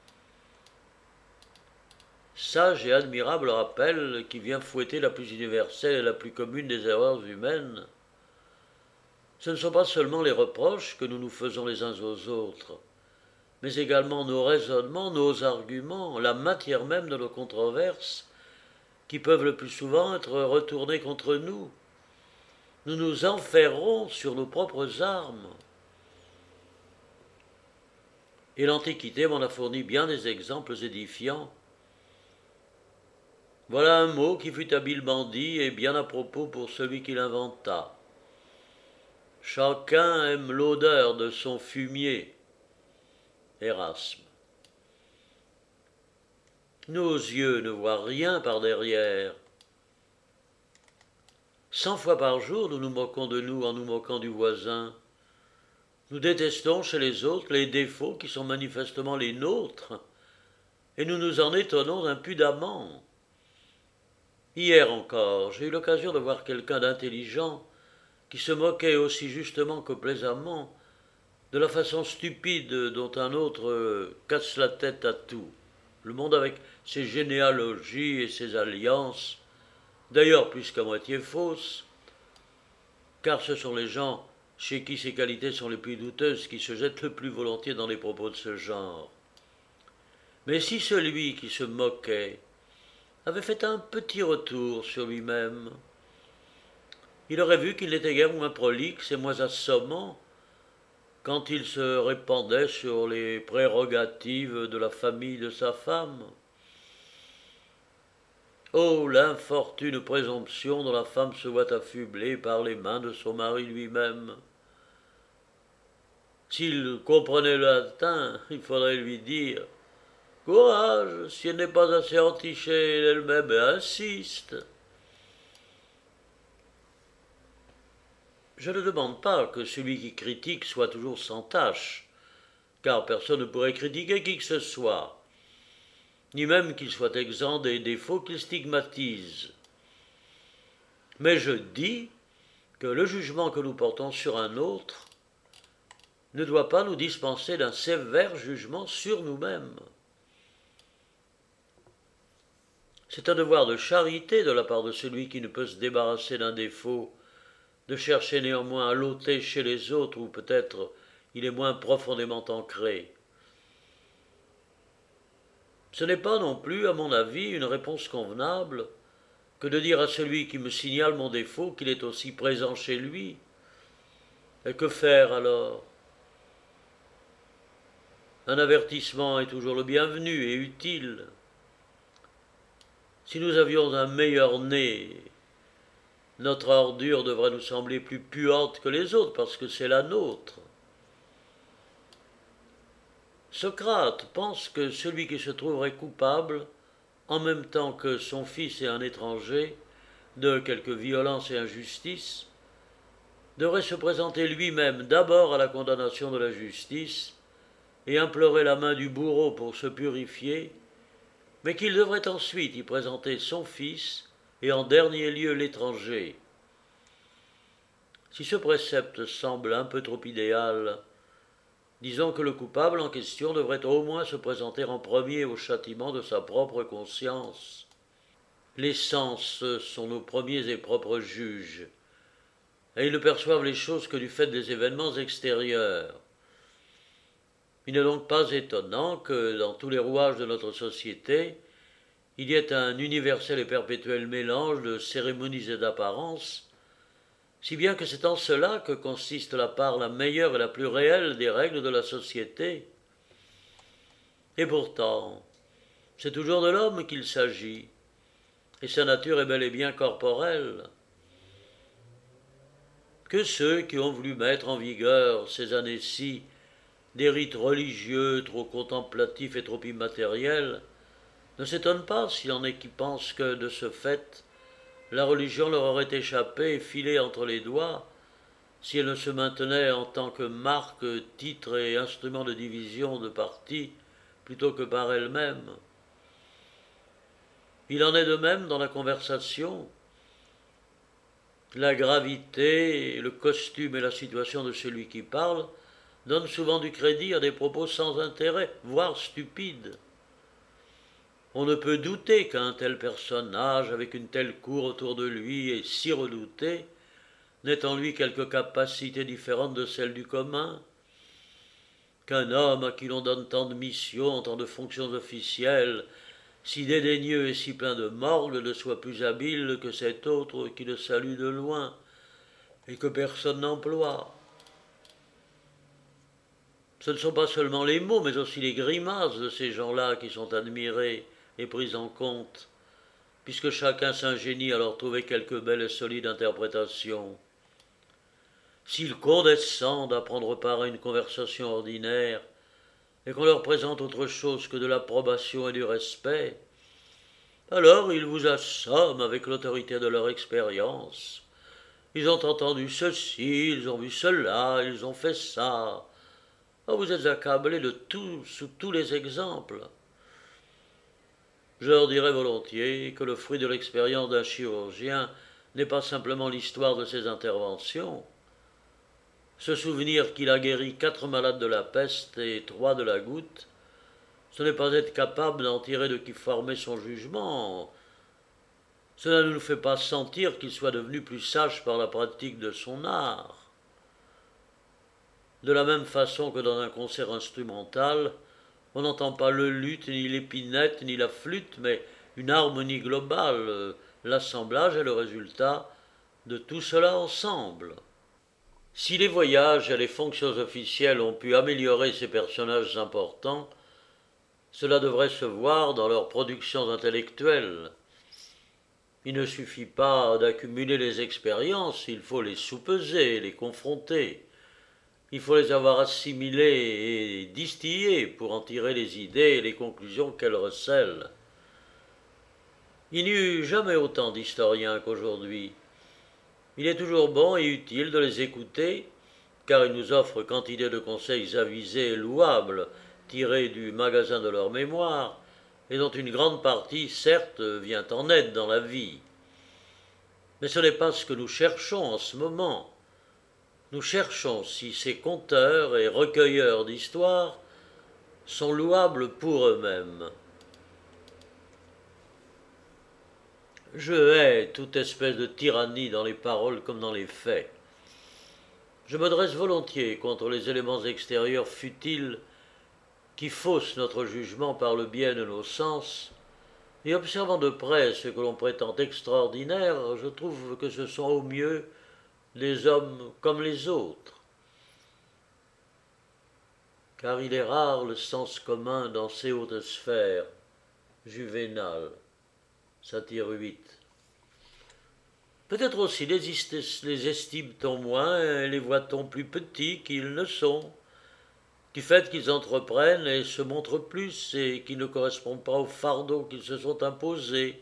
A: Sage et admirable rappel qui vient fouetter la plus universelle et la plus commune des erreurs humaines. Ce ne sont pas seulement les reproches que nous nous faisons les uns aux autres, mais également nos raisonnements, nos arguments, la matière même de nos controverses, qui peuvent le plus souvent être retournés contre nous. Nous nous enferrons sur nos propres armes. Et l'Antiquité m'en a fourni bien des exemples édifiants. Voilà un mot qui fut habilement dit et bien à propos pour celui qui l'inventa. Chacun aime l'odeur de son fumier. Erasme. Nos yeux ne voient rien par derrière. Cent fois par jour, nous nous moquons de nous en nous moquant du voisin. Nous détestons chez les autres les défauts qui sont manifestement les nôtres, et nous nous en étonnons impudemment. Hier encore, j'ai eu l'occasion de voir quelqu'un d'intelligent qui se moquait aussi justement que plaisamment de la façon stupide dont un autre casse la tête à tout. Le monde avec ses généalogies et ses alliances, d'ailleurs plus qu'à moitié fausses, car ce sont les gens chez qui ces qualités sont les plus douteuses, qui se jettent le plus volontiers dans les propos de ce genre. Mais si celui qui se moquait avait fait un petit retour sur lui-même, il aurait vu qu'il n'était guère moins prolixe et moins assommant quand il se répandait sur les prérogatives de la famille de sa femme. Oh, l'infortune présomption dont la femme se voit affublée par les mains de son mari lui-même. S'il comprenait le latin, il faudrait lui dire « Courage, si elle n'est pas assez entichée elle-même et insiste !» Je ne demande pas que celui qui critique soit toujours sans tâche, car personne ne pourrait critiquer qui que ce soit, ni même qu'il soit exempt des défauts qu'il stigmatise. Mais je dis que le jugement que nous portons sur un autre ne doit pas nous dispenser d'un sévère jugement sur nous-mêmes. C'est un devoir de charité de la part de celui qui ne peut se débarrasser d'un défaut, de chercher néanmoins à l'ôter chez les autres où peut-être il est moins profondément ancré. Ce n'est pas non plus, à mon avis, une réponse convenable que de dire à celui qui me signale mon défaut qu'il est aussi présent chez lui. Et que faire alors ? Un avertissement est toujours le bienvenu et utile. Si nous avions un meilleur nez, notre ordure devrait nous sembler plus puante que les autres parce que c'est la nôtre. Socrate pense que celui qui se trouverait coupable, en même temps que son fils et un étranger, de quelque violence et injustice, devrait se présenter lui-même d'abord à la condamnation de la justice et implorer la main du bourreau pour se purifier, mais qu'il devrait ensuite y présenter son fils et en dernier lieu l'étranger. Si ce précepte semble un peu trop idéal, disons que le coupable en question devrait au moins se présenter en premier au châtiment de sa propre conscience. Les sens sont nos premiers et propres juges, et ils ne perçoivent les choses que du fait des événements extérieurs. Il n'est donc pas étonnant que, dans tous les rouages de notre société, il y ait un universel et perpétuel mélange de cérémonies et d'apparences, si bien que c'est en cela que consiste la part la meilleure et la plus réelle des règles de la société. Et pourtant, c'est toujours de l'homme qu'il s'agit, et sa nature est bel et bien corporelle. Que ceux qui ont voulu mettre en vigueur ces années-ci des rites religieux trop contemplatifs et trop immatériels ne s'étonnent pas s'il y en est qui pensent que, de ce fait, la religion leur aurait échappé et filé entre les doigts si elle ne se maintenait en tant que marque, titre et instrument de division de parti plutôt que par elle-même. Il en est de même dans la conversation. La gravité, le costume et la situation de celui qui parle donnent souvent du crédit à des propos sans intérêt, voire stupides. On ne peut douter qu'un tel personnage, avec une telle cour autour de lui et si redouté, n'ait en lui quelque capacité différente de celle du commun, qu'un homme à qui l'on donne tant de missions, tant de fonctions officielles, si dédaigneux et si plein de morgue, ne soit plus habile que cet autre qui le salue de loin et que personne n'emploie. Ce ne sont pas seulement les mots, mais aussi les grimaces de ces gens-là qui sont admirés et pris en compte, puisque chacun s'ingénie à leur trouver quelque belle et solide interprétation. S'ils condescendent à prendre part à une conversation ordinaire, et qu'on leur présente autre chose que de l'approbation et du respect, alors ils vous assomment avec l'autorité de leur expérience. Ils ont entendu ceci, ils ont vu cela, ils ont fait ça. Oh, vous êtes accablés de tout, sous tous les exemples. Je leur dirais volontiers que le fruit de l'expérience d'un chirurgien n'est pas simplement l'histoire de ses interventions. Se souvenir qu'il a guéri quatre malades de la peste et trois de la goutte, ce n'est pas être capable d'en tirer de qui formait son jugement. Cela ne nous fait pas sentir qu'il soit devenu plus sage par la pratique de son art. de la même façon que dans un concert instrumental, on n'entend pas le luth, ni l'épinette, ni la flûte, mais une harmonie globale. L'assemblage est le résultat de tout cela ensemble. Si les voyages et les fonctions officielles ont pu améliorer ces personnages importants, cela devrait se voir dans leurs productions intellectuelles. Il ne suffit pas d'accumuler les expériences, il faut les soupeser, les confronter. Il faut les avoir assimilées et distillées pour en tirer les idées et les conclusions qu'elles recèlent. Il n'y eut jamais autant d'historiens qu'aujourd'hui. Il est toujours bon et utile de les écouter, car ils nous offrent quantité de conseils avisés et louables, tirés du magasin de leur mémoire, et dont une grande partie, certes, vient en aide dans la vie. Mais ce n'est pas ce que nous cherchons en ce moment. Nous cherchons si ces conteurs et recueilleurs d'histoires sont louables pour eux-mêmes. Je hais toute espèce de tyrannie dans les paroles comme dans les faits. Je me dresse volontiers contre les éléments extérieurs futiles qui faussent notre jugement par le biais de nos sens, et observant de près ce que l'on prétend extraordinaire, je trouve que ce sont au mieux des hommes comme les autres. Car il est rare le sens commun dans ces hautes sphères. Juvénal, Satire huit. Peut-être aussi les, les estime-t-on moins et les voit-on plus petits qu'ils ne sont, du fait qu'ils entreprennent et se montrent plus et qui ne correspondent pas au fardeau qu'ils se sont imposés.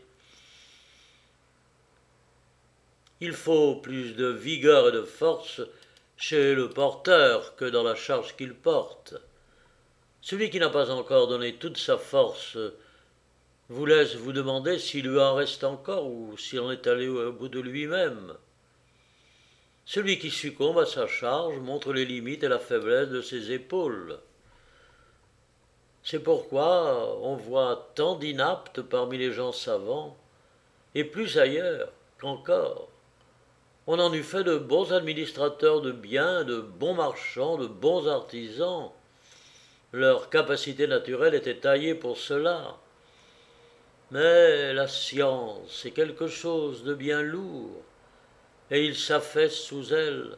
A: Il faut plus de vigueur et de force chez le porteur que dans la charge qu'il porte. Celui qui n'a pas encore donné toute sa force vous laisse vous demander s'il lui en reste encore ou s'il en est allé au bout de lui-même. Celui qui succombe à sa charge montre les limites et la faiblesse de ses épaules. C'est pourquoi on voit tant d'inaptes parmi les gens savants, et plus ailleurs qu'encore. On en eût fait de bons administrateurs de biens, de bons marchands, de bons artisans. Leur capacité naturelle était taillée pour cela. Mais la science est quelque chose de bien lourd, et il s'affaisse sous elle.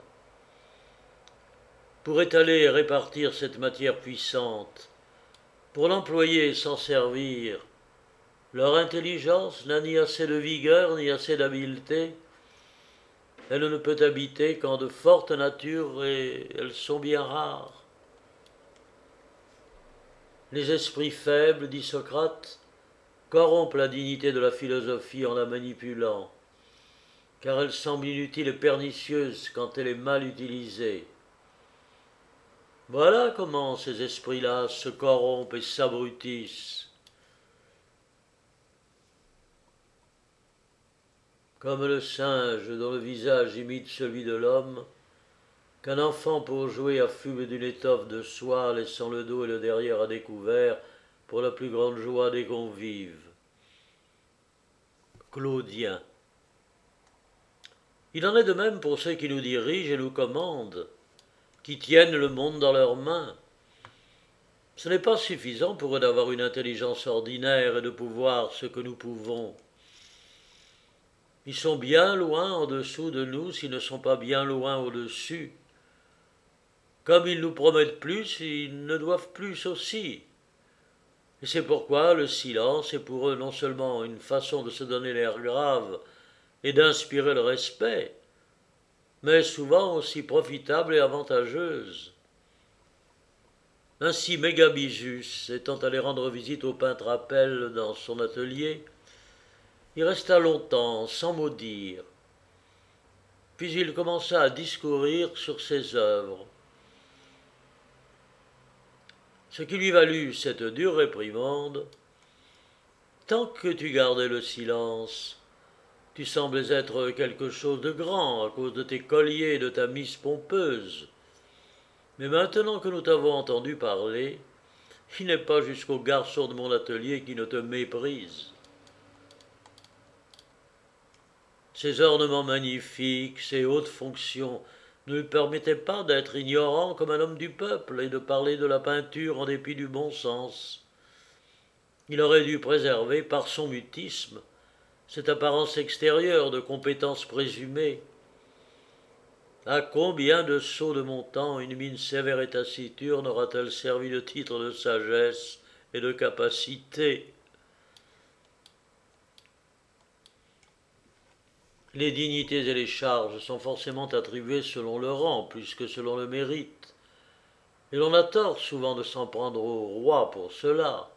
A: Pour étaler et répartir cette matière puissante, pour l'employer et s'en servir, leur intelligence n'a ni assez de vigueur ni assez d'habileté. Elle ne peut habiter qu'en de fortes natures et elles sont bien rares. Les esprits faibles, dit Socrate, corrompent la dignité de la philosophie en la manipulant, car elle semble inutile et pernicieuse quand elle est mal utilisée. Voilà comment ces esprits-là se corrompent et s'abrutissent. Comme le singe dont le visage imite celui de l'homme, qu'un enfant pour jouer affuble d'une étoffe de soie, laissant le dos et le derrière à découvert pour la plus grande joie des convives. Claudien. Il en est de même pour ceux qui nous dirigent et nous commandent, qui tiennent le monde dans leurs mains. Ce n'est pas suffisant pour eux d'avoir une intelligence ordinaire et de pouvoir ce que nous pouvons. Ils sont bien loin en dessous de nous s'ils ne sont pas bien loin au-dessus. Comme ils nous promettent plus, ils ne doivent plus aussi. Et c'est pourquoi le silence est pour eux non seulement une façon de se donner l'air grave et d'inspirer le respect, mais souvent aussi profitable et avantageuse. Ainsi Mégabizus, étant allé rendre visite au peintre Apelle dans son atelier, il resta longtemps sans mot dire. Puis il commença à discourir sur ses œuvres. Ce qui lui valut cette dure réprimande. Tant que tu gardais le silence, tu semblais être quelque chose de grand à cause de tes colliers et de ta mise pompeuse. Mais maintenant que nous t'avons entendu parler, il n'est pas jusqu'au garçon de mon atelier qui ne te méprise. Ces ornements magnifiques, ces hautes fonctions ne lui permettait pas d'être ignorant comme un homme du peuple et de parler de la peinture en dépit du bon sens. Il aurait dû préserver, par son mutisme, cette apparence extérieure de compétence présumée. À combien de sots de mon temps une mine sévère et taciturne aura-t-elle servi de titre de sagesse et de capacité? Les dignités et les charges sont forcément attribuées selon le rang plus que selon le mérite, et l'on a tort souvent de s'en prendre au roi pour cela.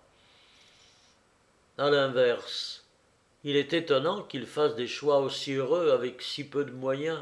A: À l'inverse, il est étonnant qu'il fasse des choix aussi heureux avec si peu de moyens.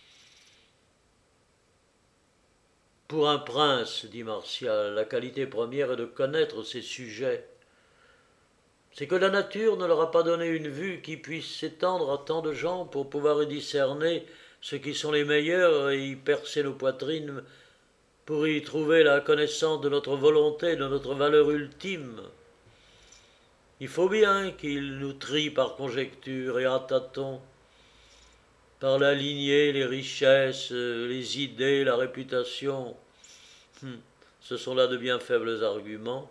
A: Pour un prince, dit Martial, la qualité première est de connaître ses sujets. C'est que la nature ne leur a pas donné une vue qui puisse s'étendre à tant de gens pour pouvoir y discerner ceux qui sont les meilleurs et y percer nos poitrines, pour y trouver la connaissance de notre volonté, de notre valeur ultime. Il faut bien qu'ils nous trient par conjecture et à tâtons, par la lignée, les richesses, les idées, la réputation. Hum, ce sont là de bien faibles arguments.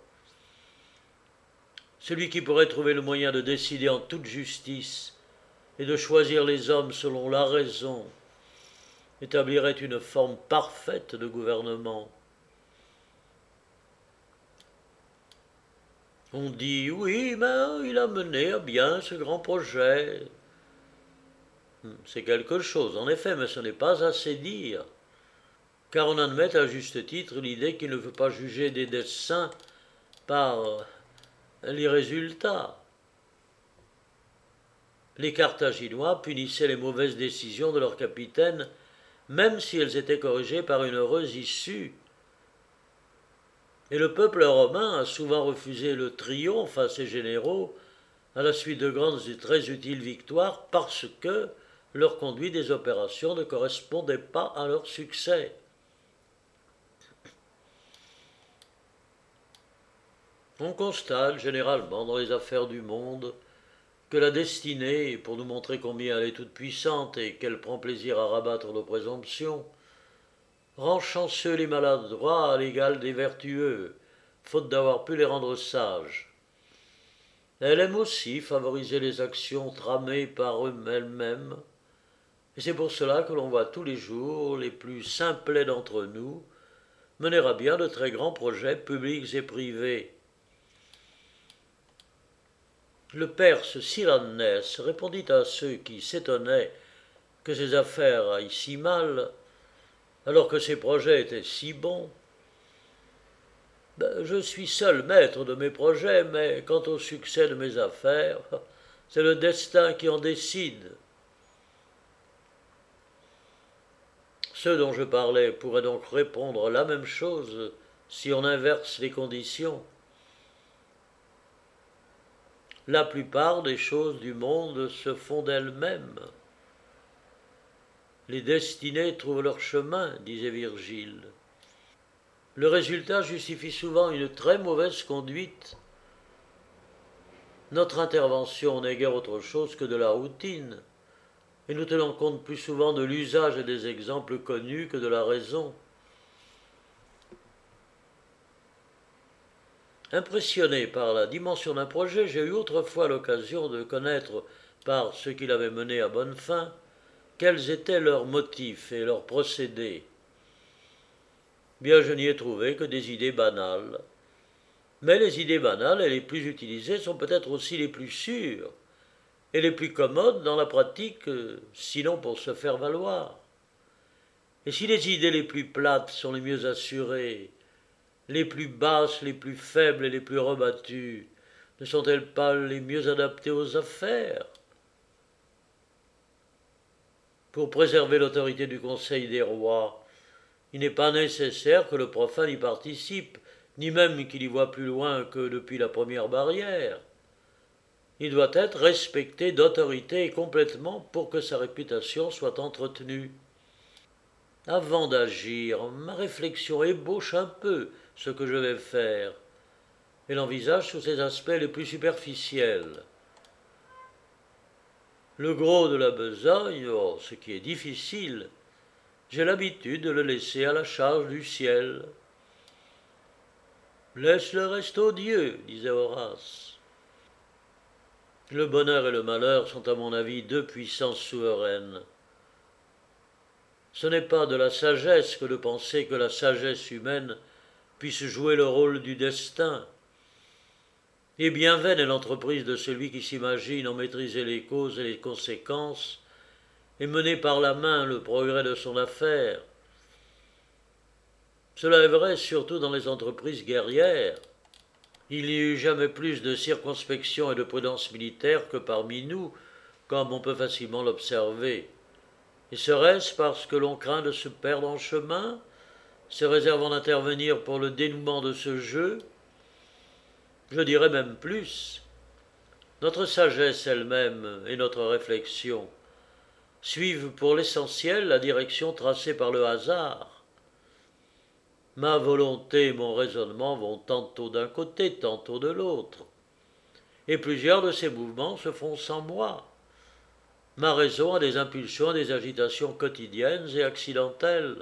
A: Celui qui pourrait trouver le moyen de décider en toute justice et de choisir les hommes selon la raison établirait une forme parfaite de gouvernement. On dit, oui, mais il a mené à bien ce grand projet. C'est quelque chose, en effet, mais ce n'est pas assez dire, car on admet à juste titre l'idée qu'il ne veut pas juger des desseins par les résultats. Les Carthaginois punissaient les mauvaises décisions de leurs capitaines, même si elles étaient corrigées par une heureuse issue. Et le peuple romain a souvent refusé le triomphe à ses généraux à la suite de grandes et très utiles victoires parce que leur conduite des opérations ne correspondait pas à leur succès. On constate généralement dans les affaires du monde que la destinée, pour nous montrer combien elle est toute puissante et qu'elle prend plaisir à rabattre nos présomptions, rend chanceux les maladroits à l'égal des vertueux, faute d'avoir pu les rendre sages. Elle aime aussi favoriser les actions tramées par eux-mêmes, et c'est pour cela que l'on voit tous les jours les plus simplets d'entre nous mener à bien de très grands projets publics et privés. Le Perse Cyrannès répondit à ceux qui s'étonnaient que ses affaires aillent si mal, alors que ses projets étaient si bons. Ben, je suis seul maître de mes projets, mais quant au succès de mes affaires, c'est le destin qui en décide. Ceux dont je parlais pourraient donc répondre la même chose si on inverse les conditions. La plupart des choses du monde se font d'elles-mêmes. Les destinées trouvent leur chemin, disait Virgile. Le résultat justifie souvent une très mauvaise conduite. Notre intervention n'est guère autre chose que de la routine, et nous tenons compte plus souvent de l'usage et des exemples connus que de la raison. Impressionné par la dimension d'un projet, j'ai eu autrefois l'occasion de connaître, par ceux qui l'avaient mené à bonne fin, quels étaient leurs motifs et leurs procédés. Bien, je n'y ai trouvé que des idées banales. Mais les idées banales et les plus utilisées sont peut-être aussi les plus sûres et les plus commodes dans la pratique, sinon pour se faire valoir. Et si les idées les plus plates sont les mieux assurées, les plus basses, les plus faibles et les plus rebattues, ne sont-elles pas les mieux adaptées aux affaires? Pour préserver l'autorité du Conseil des rois, il n'est pas nécessaire que le profane y participe, ni même qu'il y voie plus loin que depuis la première barrière. Il doit être respecté d'autorité et complètement pour que sa réputation soit entretenue. Avant d'agir, ma réflexion ébauche un peu ce que je vais faire, et l'envisage sous ses aspects les plus superficiels. Le gros de la besogne, oh, ce qui est difficile, j'ai l'habitude de le laisser à la charge du ciel. Laisse le reste aux dieux, disait Horace. Le bonheur et le malheur sont à mon avis deux puissances souveraines. Ce n'est pas de la sagesse que de penser que la sagesse humaine puisse jouer le rôle du destin. Et bien vaine est l'entreprise de celui qui s'imagine en maîtriser les causes et les conséquences et mener par la main le progrès de son affaire. Cela est vrai surtout dans les entreprises guerrières. Il n'y eut jamais plus de circonspection et de prudence militaire que parmi nous, comme on peut facilement l'observer. Et serait-ce parce que l'on craint de se perdre en chemin, se réservant d'intervenir pour le dénouement de ce jeu? Je dirais même plus. Notre sagesse elle-même et notre réflexion suivent pour l'essentiel la direction tracée par le hasard. Ma volonté et mon raisonnement vont tantôt d'un côté, tantôt de l'autre. Et plusieurs de ces mouvements se font sans moi. Ma raison a des impulsions et des agitations quotidiennes et accidentelles.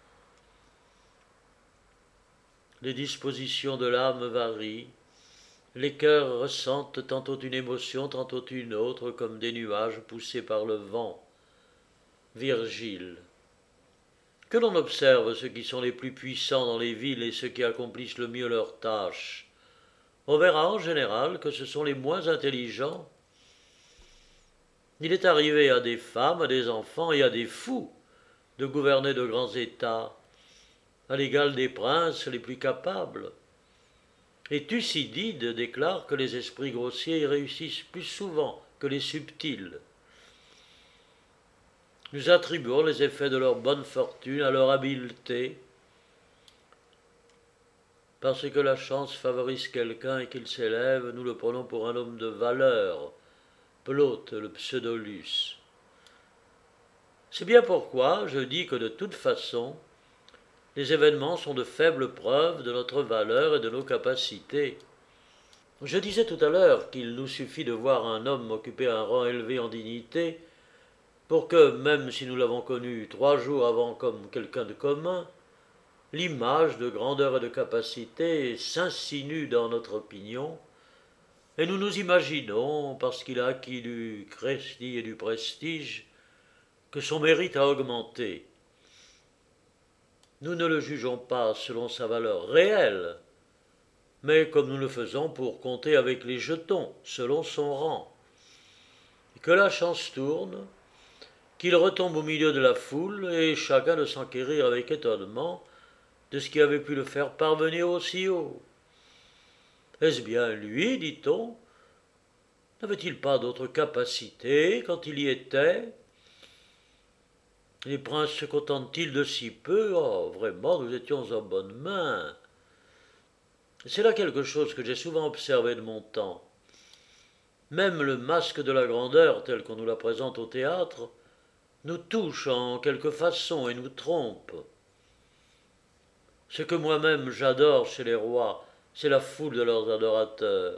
A: Les dispositions de l'âme varient. Les cœurs ressentent tantôt une émotion, tantôt une autre, comme des nuages poussés par le vent. Virgile. Que l'on observe ceux qui sont les plus puissants dans les villes et ceux qui accomplissent le mieux leurs tâches, on verra en général que ce sont les moins intelligents. Il est arrivé à des femmes, à des enfants et à des fous de gouverner de grands États, à l'égal des princes les plus capables. Et Thucydide déclare que les esprits grossiers réussissent plus souvent que les subtils. Nous attribuons les effets de leur bonne fortune à leur habileté, parce que la chance favorise quelqu'un et qu'il s'élève, nous le prenons pour un homme de valeur, Plaute le pseudolus. C'est bien pourquoi je dis que de toute façon, les événements sont de faibles preuves de notre valeur et de nos capacités. Je disais tout à l'heure qu'il nous suffit de voir un homme occuper un rang élevé en dignité pour que, même si nous l'avons connu trois jours avant comme quelqu'un de commun, l'image de grandeur et de capacité s'insinue dans notre opinion, et nous nous imaginons, parce qu'il a acquis du crédit et du prestige, que son mérite a augmenté. Nous ne le jugeons pas selon sa valeur réelle, mais comme nous le faisons pour compter avec les jetons, selon son rang. Et que la chance tourne, qu'il retombe au milieu de la foule, et chacun de s'enquérir avec étonnement de ce qui avait pu le faire parvenir aussi haut. Est-ce bien lui, dit-on? N'avait-il pas d'autres capacités quand il y était? Les princes se contentent-ils de si peu? Oh, vraiment, nous étions en bonne main. C'est là quelque chose que j'ai souvent observé de mon temps. Même le masque de la grandeur, tel qu'on nous la présente au théâtre, nous touche en quelque façon et nous trompe. Ce que moi-même j'adore chez les rois, c'est la foule de leurs adorateurs.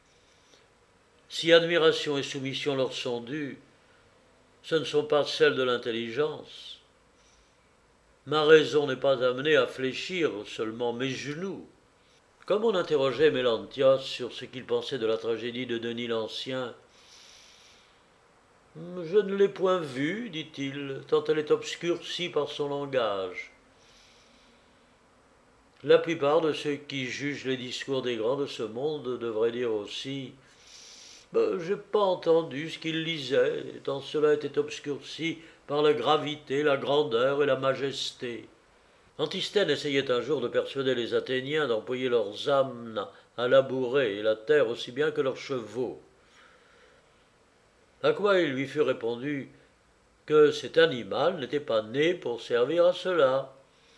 A: Si admiration et soumission leur sont dues, ce ne sont pas celles de l'intelligence. Ma raison n'est pas amenée à fléchir seulement mes genoux. Comme on interrogeait Mélantios sur ce qu'il pensait de la tragédie de Denis l'Ancien, « Je ne l'ai point vue, dit-il, tant elle est obscurcie par son langage. » La plupart de ceux qui jugent les discours des grands de ce monde devraient dire aussi ben, « Je n'ai pas entendu ce qu'ils lisaient, tant cela était obscurci par la gravité, la grandeur et la majesté. » Antisthène essayait un jour de persuader les Athéniens d'employer leurs âmes à labourer la terre aussi bien que leurs chevaux. À quoi il lui fut répondu que cet animal n'était pas né pour servir à cela.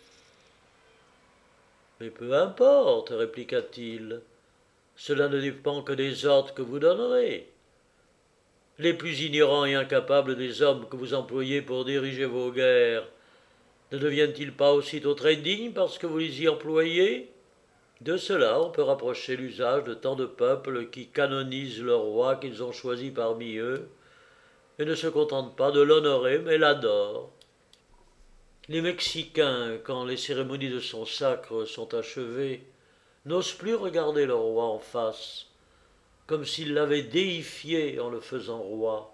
A: « Mais peu importe, répliqua-t-il, cela ne dépend que des ordres que vous donnerez. Les plus ignorants et incapables des hommes que vous employez pour diriger vos guerres ne deviennent-ils pas aussitôt très dignes parce que vous les y employez? De cela, on peut rapprocher l'usage de tant de peuples qui canonisent le roi qu'ils ont choisi parmi eux, et ne se contentent pas de l'honorer, mais l'adorent. Les Mexicains, quand les cérémonies de son sacre sont achevées, n'osent plus regarder leur roi en face, comme s'ils l'avaient déifié en le faisant roi.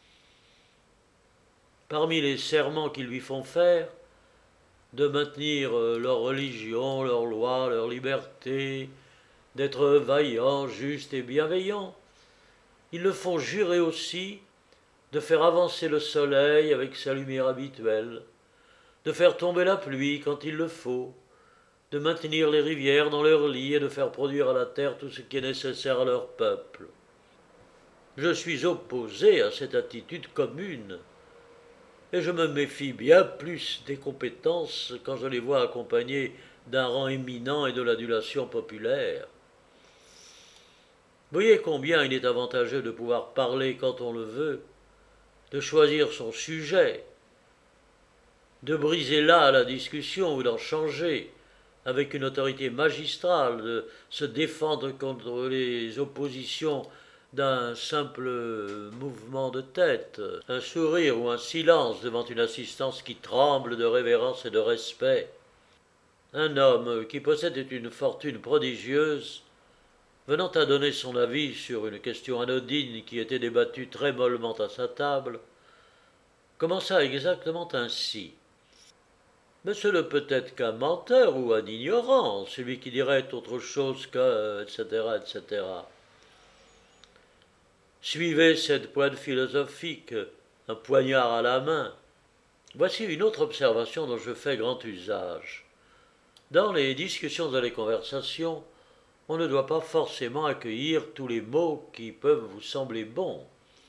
A: Parmi les serments qu'ils lui font faire, de maintenir leur religion, leurs lois, leur liberté, d'être vaillants, justes et bienveillants, ils le font jurer aussi de faire avancer le soleil avec sa lumière habituelle, de faire tomber la pluie quand il le faut, de maintenir les rivières dans leur lit et de faire produire à la terre tout ce qui est nécessaire à leur peuple. Je suis opposé à cette attitude commune, et je me méfie bien plus des compétences quand je les vois accompagnées d'un rang éminent et de l'adulation populaire. Voyez combien il est avantageux de pouvoir parler quand on le veut, de choisir son sujet, de briser là la discussion ou d'en changer, avec une autorité magistrale, de se défendre contre les oppositions d'un simple mouvement de tête, un sourire ou un silence devant une assistance qui tremble de révérence et de respect. Un homme qui possédait une fortune prodigieuse, venant à donner son avis sur une question anodine qui était débattue très mollement à sa table, commença exactement ainsi. Mais ce ne peut être qu'un menteur ou un ignorant, celui qui dirait autre chose que, et cetera, et cetera. Suivez cette pointe philosophique, un poignard à la main. Voici une autre observation dont je fais grand usage. Dans les discussions et les conversations, on ne doit pas forcément accueillir tous les mots qui peuvent vous sembler bons.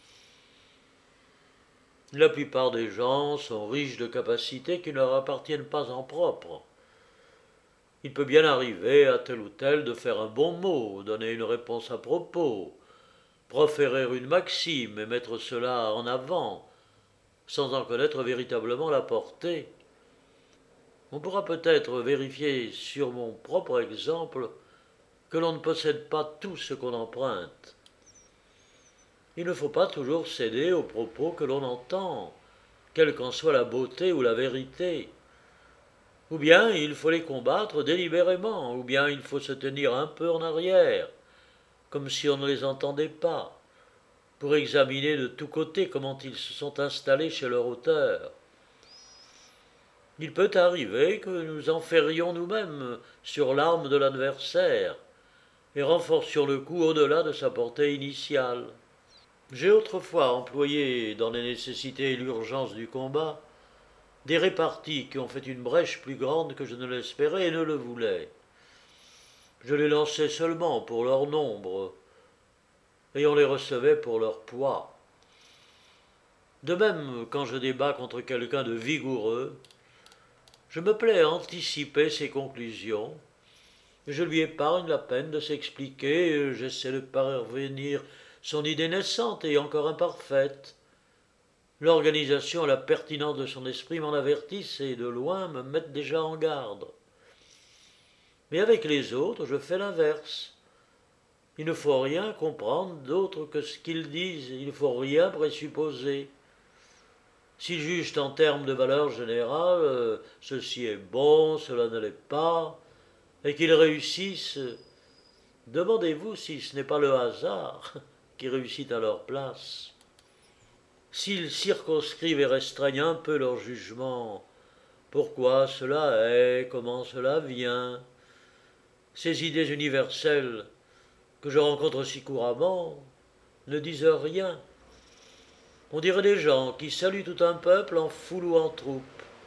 A: La plupart des gens sont riches de capacités qui ne leur appartiennent pas en propre. Il peut bien arriver à tel ou tel de faire un bon mot, donner une réponse à propos, proférer une maxime et mettre cela en avant, sans en connaître véritablement la portée. On pourra peut-être vérifier sur mon propre exemple que l'on ne possède pas tout ce qu'on emprunte. Il ne faut pas toujours céder aux propos que l'on entend, quelle qu'en soit la beauté ou la vérité. Ou bien il faut les combattre délibérément, ou bien il faut se tenir un peu en arrière, comme si on ne les entendait pas, pour examiner de tous côtés comment ils se sont installés chez leur auteur. Il peut arriver que nous enferrions nous-mêmes sur l'arme de l'adversaire et renforcions le coup au-delà de sa portée initiale. J'ai autrefois employé, dans les nécessités et l'urgence du combat, des répartis qui ont fait une brèche plus grande que je ne l'espérais et ne le voulais. Je les lançais seulement pour leur nombre, et on les recevait pour leur poids. De même, quand je débats contre quelqu'un de vigoureux, je me plais à anticiper ses conclusions, je lui épargne la peine de s'expliquer, j'essaie de parvenir son idée naissante et encore imparfaite. L'organisation et la pertinence de son esprit m'en avertissent et de loin me mettent déjà en garde. Mais avec les autres, je fais l'inverse. Il ne faut rien comprendre d'autre que ce qu'ils disent, il ne faut rien présupposer. S'ils jugent en termes de valeur générale, euh, ceci est bon, cela ne l'est pas, et qu'ils réussissent, demandez-vous si ce n'est pas le hasard qui réussit à leur place. S'ils circonscrivent et restreignent un peu leur jugement, pourquoi cela est, comment cela vient, ces idées universelles que je rencontre si couramment ne disent rien. On dirait des gens qui saluent tout un peuple en foule ou en troupe.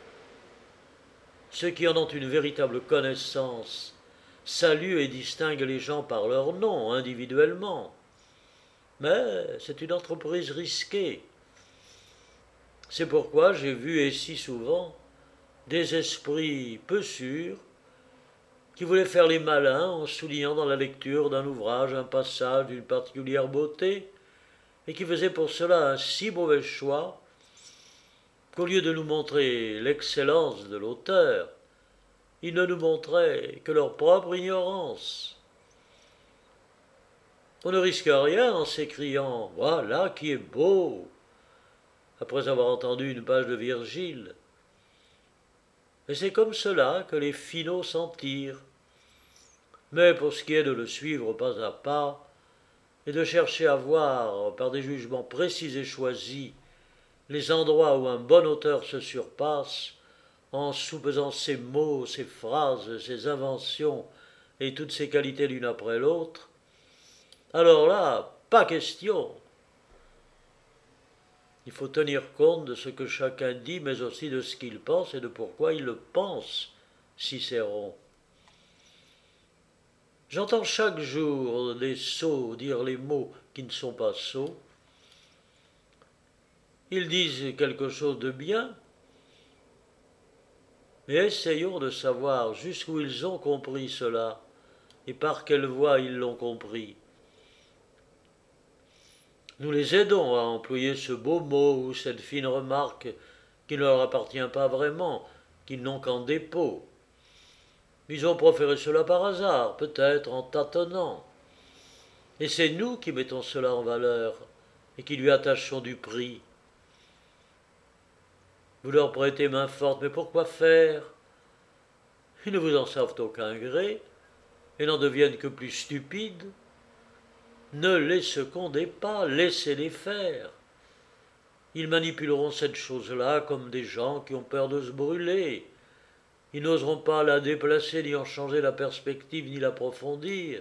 A: Ceux qui en ont une véritable connaissance saluent et distinguent les gens par leur nom, individuellement. Mais c'est une entreprise risquée. C'est pourquoi j'ai vu, et si souvent, des esprits peu sûrs qui voulaient faire les malins en soulignant dans la lecture d'un ouvrage un passage d'une particulière beauté, et qui faisaient pour cela un si mauvais choix qu'au lieu de nous montrer l'excellence de l'auteur, ils ne nous montraient que leur propre ignorance. On ne risque rien en s'écriant « Voilà qui est beau !» après avoir entendu une page de Virgile. et c'est comme cela que les finauds s'en tirent. Mais pour ce qui est de le suivre pas à pas, et de chercher à voir, par des jugements précis et choisis, les endroits où un bon auteur se surpasse, en soupesant ses mots, ses phrases, ses inventions et toutes ses qualités l'une après l'autre, alors là, pas question. Il faut tenir compte de ce que chacun dit, mais aussi de ce qu'il pense et de pourquoi il le pense, Cicéron. J'entends chaque jour des sots dire les mots qui ne sont pas sots. Ils disent quelque chose de bien, mais essayons de savoir jusqu'où ils ont compris cela et par quelle voie ils l'ont compris. Nous les aidons à employer ce beau mot ou cette fine remarque qui ne leur appartient pas vraiment, qu'ils n'ont qu'en dépôt. Ils ont proféré cela par hasard, peut-être en tâtonnant. Et c'est nous qui mettons cela en valeur et qui lui attachons du prix. Vous leur prêtez main forte, mais pourquoi faire? Ils ne vous en savent aucun gré et n'en deviennent que plus stupides. Ne les secondez pas, laissez-les faire. Ils manipuleront cette chose-là comme des gens qui ont peur de se brûler. Ils n'oseront pas la déplacer, ni en changer la perspective, ni l'approfondir.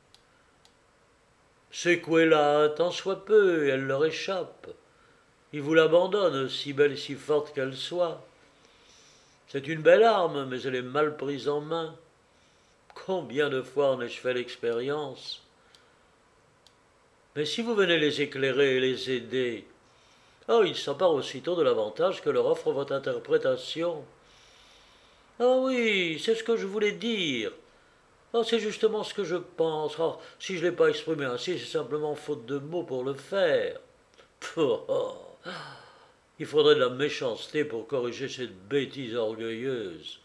A: Secouez-la tant soit peu, et elle leur échappe. Ils vous l'abandonnent, si belle et si forte qu'elle soit. C'est une belle arme, mais elle est mal prise en main. Combien de fois en ai-je fait l'expérience? Mais si vous venez les éclairer et les aider, oh, ils s'emparent aussitôt de l'avantage que leur offre votre interprétation. Ah oui, c'est ce que je voulais dire. Oh, c'est justement ce que je pense. Oh, si je ne l'ai pas exprimé ainsi, c'est simplement faute de mots pour le faire. Oh, oh. Il faudrait de la méchanceté pour corriger cette bêtise orgueilleuse.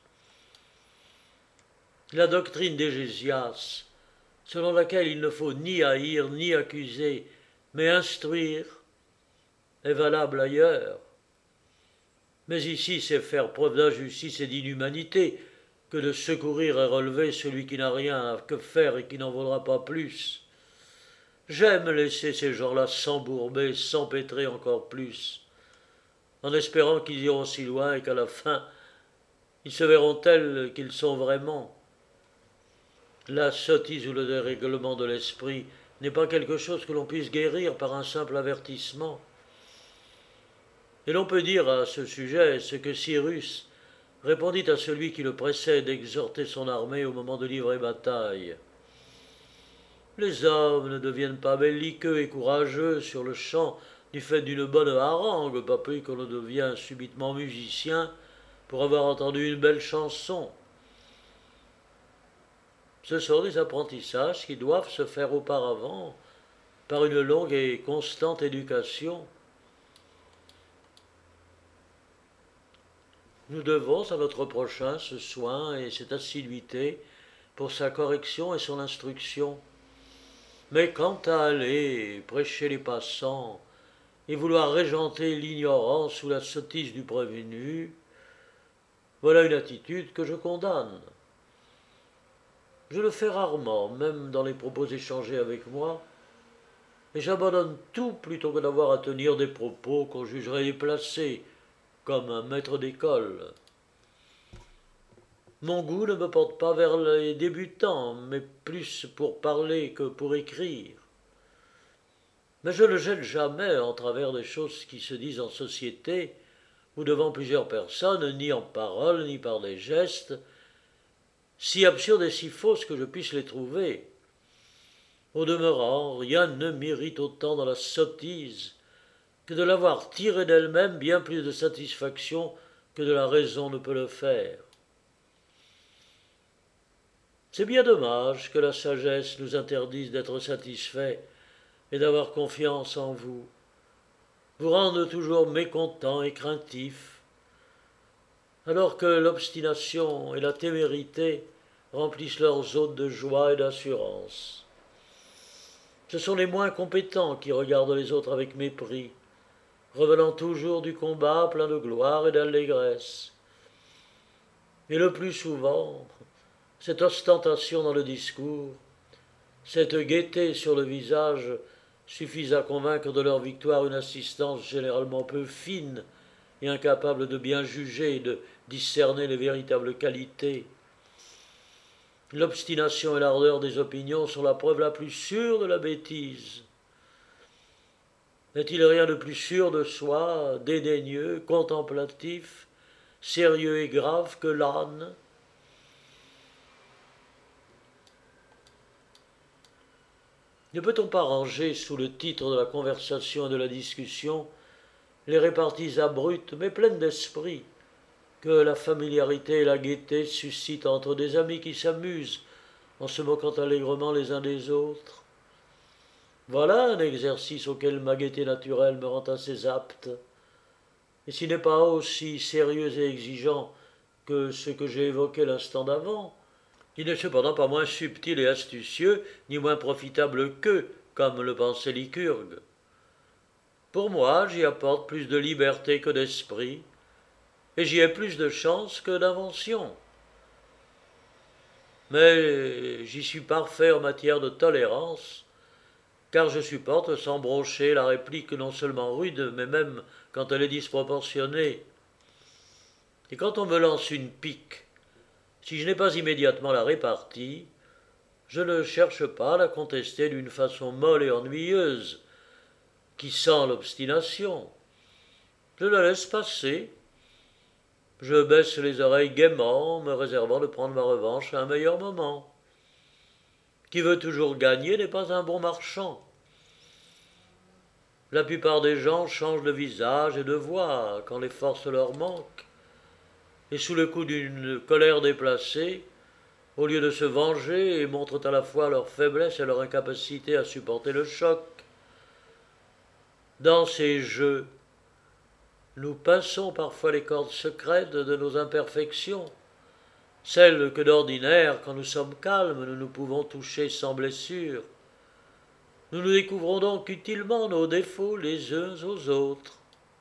A: La doctrine d'Hégésias, selon laquelle il ne faut ni haïr ni accuser, mais instruire, est valable ailleurs. Mais ici, c'est faire preuve d'injustice et d'inhumanité que de secourir et relever celui qui n'a rien que faire et qui n'en vaudra pas plus. J'aime laisser ces gens-là s'embourber, s'empêtrer encore plus, en espérant qu'ils iront si loin et qu'à la fin, ils se verront tels qu'ils sont vraiment. La sottise ou le dérèglement de l'esprit n'est pas quelque chose que l'on puisse guérir par un simple avertissement. Et l'on peut dire à ce sujet ce que Cyrus répondit à celui qui le pressait d'exhorter son armée au moment de livrer bataille. Les hommes ne deviennent pas belliqueux et courageux sur le champ du fait d'une bonne harangue, pas plus qu'on ne devient subitement musicien pour avoir entendu une belle chanson. Ce sont des apprentissages qui doivent se faire auparavant par une longue et constante éducation. Nous devons à notre prochain ce soin et cette assiduité pour sa correction et son instruction. Mais quant à aller prêcher les passants et vouloir régenter l'ignorance sous la sottise du prévenu, voilà une attitude que je condamne. Je le fais rarement, même dans les propos échangés avec moi, et j'abandonne tout plutôt que d'avoir à tenir des propos qu'on jugerait déplacés, comme un maître d'école. Mon goût ne me porte pas vers les débutants, mais plus pour parler que pour écrire. Mais je ne jette jamais en travers des choses qui se disent en société ou devant plusieurs personnes, ni en paroles, ni par des gestes, si absurdes et si fausses que je puisse les trouver. Au demeurant, rien ne m'irrite autant dans la sottise que de l'avoir tirée d'elle-même bien plus de satisfaction que de la raison ne peut le faire. C'est bien dommage que la sagesse nous interdise d'être satisfaits et d'avoir confiance en vous, vous rende toujours mécontents et craintifs, alors que l'obstination et la témérité remplissent leurs hôtes de joie et d'assurance. Ce sont les moins compétents qui regardent les autres avec mépris, revenant toujours du combat plein de gloire et d'allégresse. Et le plus souvent, cette ostentation dans le discours, cette gaieté sur le visage suffisent à convaincre de leur victoire une assistance généralement peu fine et incapable de bien juger et de discerner les véritables qualités. L'obstination et l'ardeur des opinions sont la preuve la plus sûre de la bêtise. N'est-il rien de plus sûr de soi, dédaigneux, contemplatif, sérieux et grave que l'âne ? Ne peut-on pas ranger sous le titre de la conversation et de la discussion les réparties abruptes mais pleines d'esprit que la familiarité et la gaieté suscitent entre des amis qui s'amusent en se moquant allègrement les uns des autres? Voilà un exercice auquel ma gaieté naturelle me rend assez apte, et s'il n'est pas aussi sérieux et exigeant que ce que j'ai évoqué l'instant d'avant, il n'est cependant pas moins subtil et astucieux, ni moins profitable qu'eux, comme le pensait Lycurgue. Pour moi, j'y apporte plus de liberté que d'esprit, et j'y ai plus de chance que d'invention. Mais j'y suis parfait en matière de tolérance, car je supporte sans broncher la réplique non seulement rude, mais même quand elle est disproportionnée. Et quand on me lance une pique, si je n'ai pas immédiatement la répartie, je ne cherche pas à la contester d'une façon molle et ennuyeuse, qui sent l'obstination. Je la laisse passer. Je baisse les oreilles gaiement, me réservant de prendre ma revanche à un meilleur moment. Qui veut toujours gagner n'est pas un bon marchand. La plupart des gens changent de visage et de voix quand les forces leur manquent, et sous le coup d'une colère déplacée, au lieu de se venger, montrent à la fois leur faiblesse et leur incapacité à supporter le choc. Dans ces jeux, nous pinçons parfois les cordes secrètes de nos imperfections, celles que d'ordinaire, quand nous sommes calmes, nous ne pouvons toucher sans blessure. Nous nous découvrons donc utilement nos défauts les uns aux autres.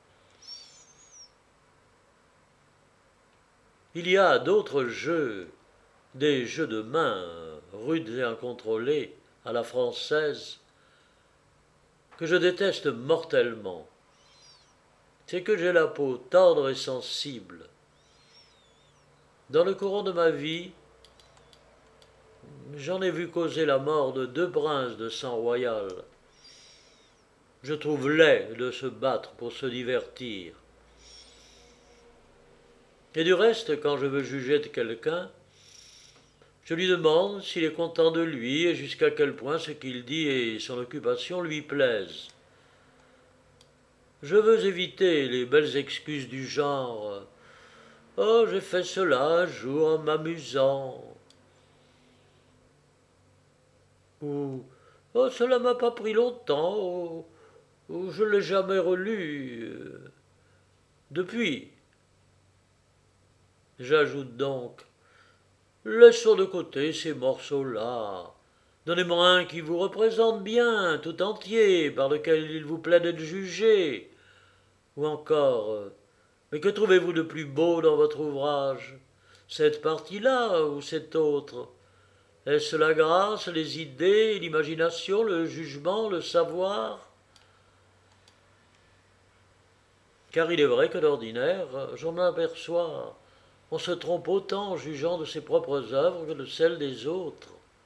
A: Il y a d'autres jeux, des jeux de main, rudes et incontrôlés, à la française, que je déteste mortellement. C'est que j'ai la peau tendre et sensible. Dans le courant de ma vie, j'en ai vu causer la mort de deux princes de sang royal. Je trouve laid de se battre pour se divertir. Et du reste, quand je veux juger de quelqu'un, je lui demande s'il est content de lui et jusqu'à quel point ce qu'il dit et son occupation lui plaisent. Je veux éviter les belles excuses du genre « Oh, j'ai fait cela un jour en m'amusant » ou « Oh, cela m'a pas pris longtemps » ou « Je ne l'ai jamais relu depuis ». J'ajoute donc « Laissons de côté ces morceaux-là. Donnez-moi un qui vous représente bien, tout entier, par lequel il vous plaît d'être jugé. » Ou encore « Mais que trouvez-vous de plus beau dans votre ouvrage? Cette partie-là ou cette autre? Est-ce la grâce, les idées, l'imagination, le jugement, le savoir? » Car il est vrai que d'ordinaire, j'en aperçois, on se trompe autant en jugeant de ses propres œuvres que de celles des autres.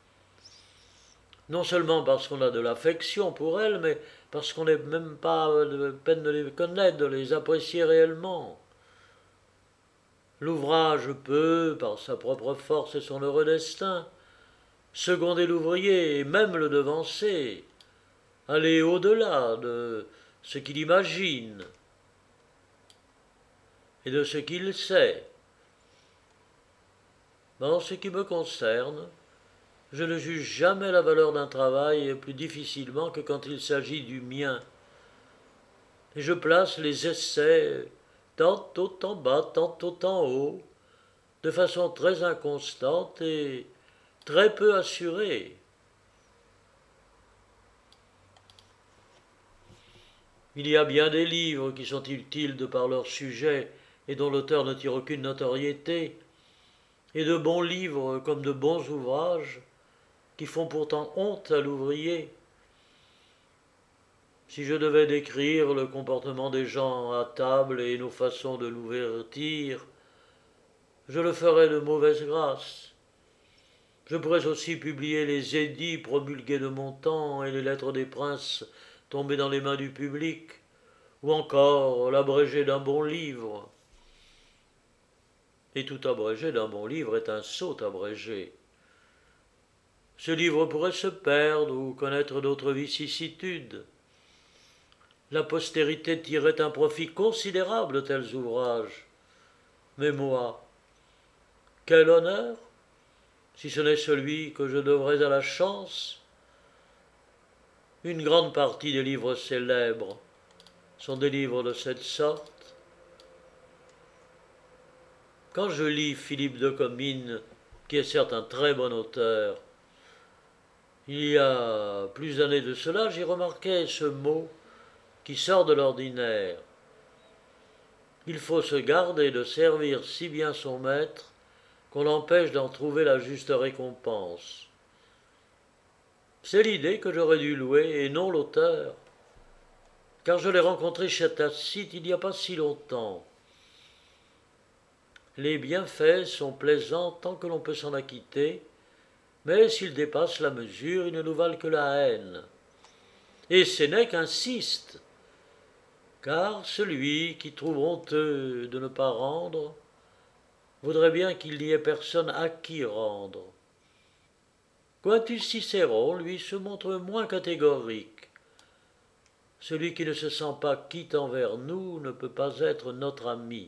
A: Non seulement parce qu'on a de l'affection pour elles, mais parce qu'on n'est même pas de peine de les connaître, de les apprécier réellement. L'ouvrage peut, par sa propre force et son heureux destin, seconder l'ouvrier et même le devancer, aller au-delà de ce qu'il imagine et de ce qu'il sait. En ce qui me concerne, je ne juge jamais la valeur d'un travail plus difficilement que quand il s'agit du mien. Et je place les essais tantôt en bas, tantôt en haut, de façon très inconstante et très peu assurée. Il y a bien des livres qui sont utiles de par leur sujet et dont l'auteur ne tire aucune notoriété, et de bons livres comme de bons ouvrages, qui font pourtant honte à l'ouvrier. Si je devais décrire le comportement des gens à table et nos façons de nous vertir, je le ferais de mauvaise grâce. Je pourrais aussi publier les édits promulgués de mon temps et les lettres des princes tombées dans les mains du public, ou encore l'abrégé d'un bon livre. Et tout abrégé d'un bon livre est un sot abrégé. Ce livre pourrait se perdre ou connaître d'autres vicissitudes. La postérité tirerait un profit considérable de tels ouvrages. Mais moi, quel honneur, si ce n'est celui que je devrais à la chance? Une grande partie des livres célèbres sont des livres de cette sorte. Quand je lis Philippe de Comines, qui est certes un très bon auteur, il y a plus d'années de cela, j'y remarquais ce mot qui sort de l'ordinaire. Il faut se garder de servir si bien son maître qu'on l'empêche d'en trouver la juste récompense. C'est l'idée que j'aurais dû louer et non l'auteur, car je l'ai rencontré chez Tacite il n'y a pas si longtemps. Les bienfaits sont plaisants tant que l'on peut s'en acquitter, mais s'ils dépassent la mesure, ils ne nous valent que la haine. Et Sénèque insiste, car celui qui trouve honteux de ne pas rendre voudrait bien qu'il n'y ait personne à qui rendre. Quintus Cicéron, lui, se montre moins catégorique. Celui qui ne se sent pas quitte envers nous ne peut pas être notre ami.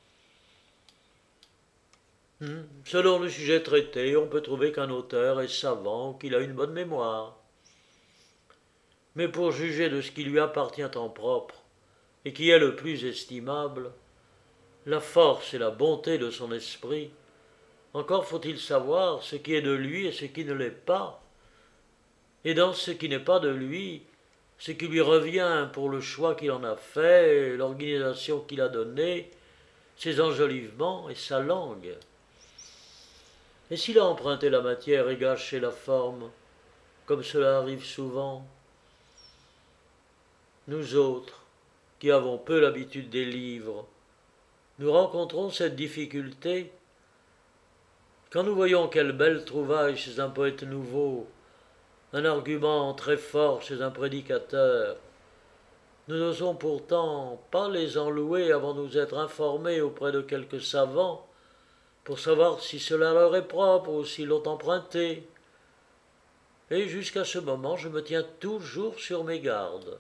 A: Selon le sujet traité, on peut trouver qu'un auteur est savant ou qu'il a une bonne mémoire. Mais pour juger de ce qui lui appartient en propre, et qui est le plus estimable, la force et la bonté de son esprit, encore faut-il savoir ce qui est de lui et ce qui ne l'est pas, et dans ce qui n'est pas de lui, ce qui lui revient pour le choix qu'il en a fait, l'organisation qu'il a donnée, ses enjolivements et sa langue. Et s'il a emprunté la matière et gâché la forme, comme cela arrive souvent, nous autres, qui avons peu l'habitude des livres, nous rencontrons cette difficulté quand nous voyons quelle belle trouvaille chez un poète nouveau, un argument très fort chez un prédicateur. Nous n'osons pourtant pas les enlouer avant de nous être informés auprès de quelques savants pour savoir si cela leur est propre ou s'ils l'ont emprunté. Et jusqu'à ce moment, je me tiens toujours sur mes gardes.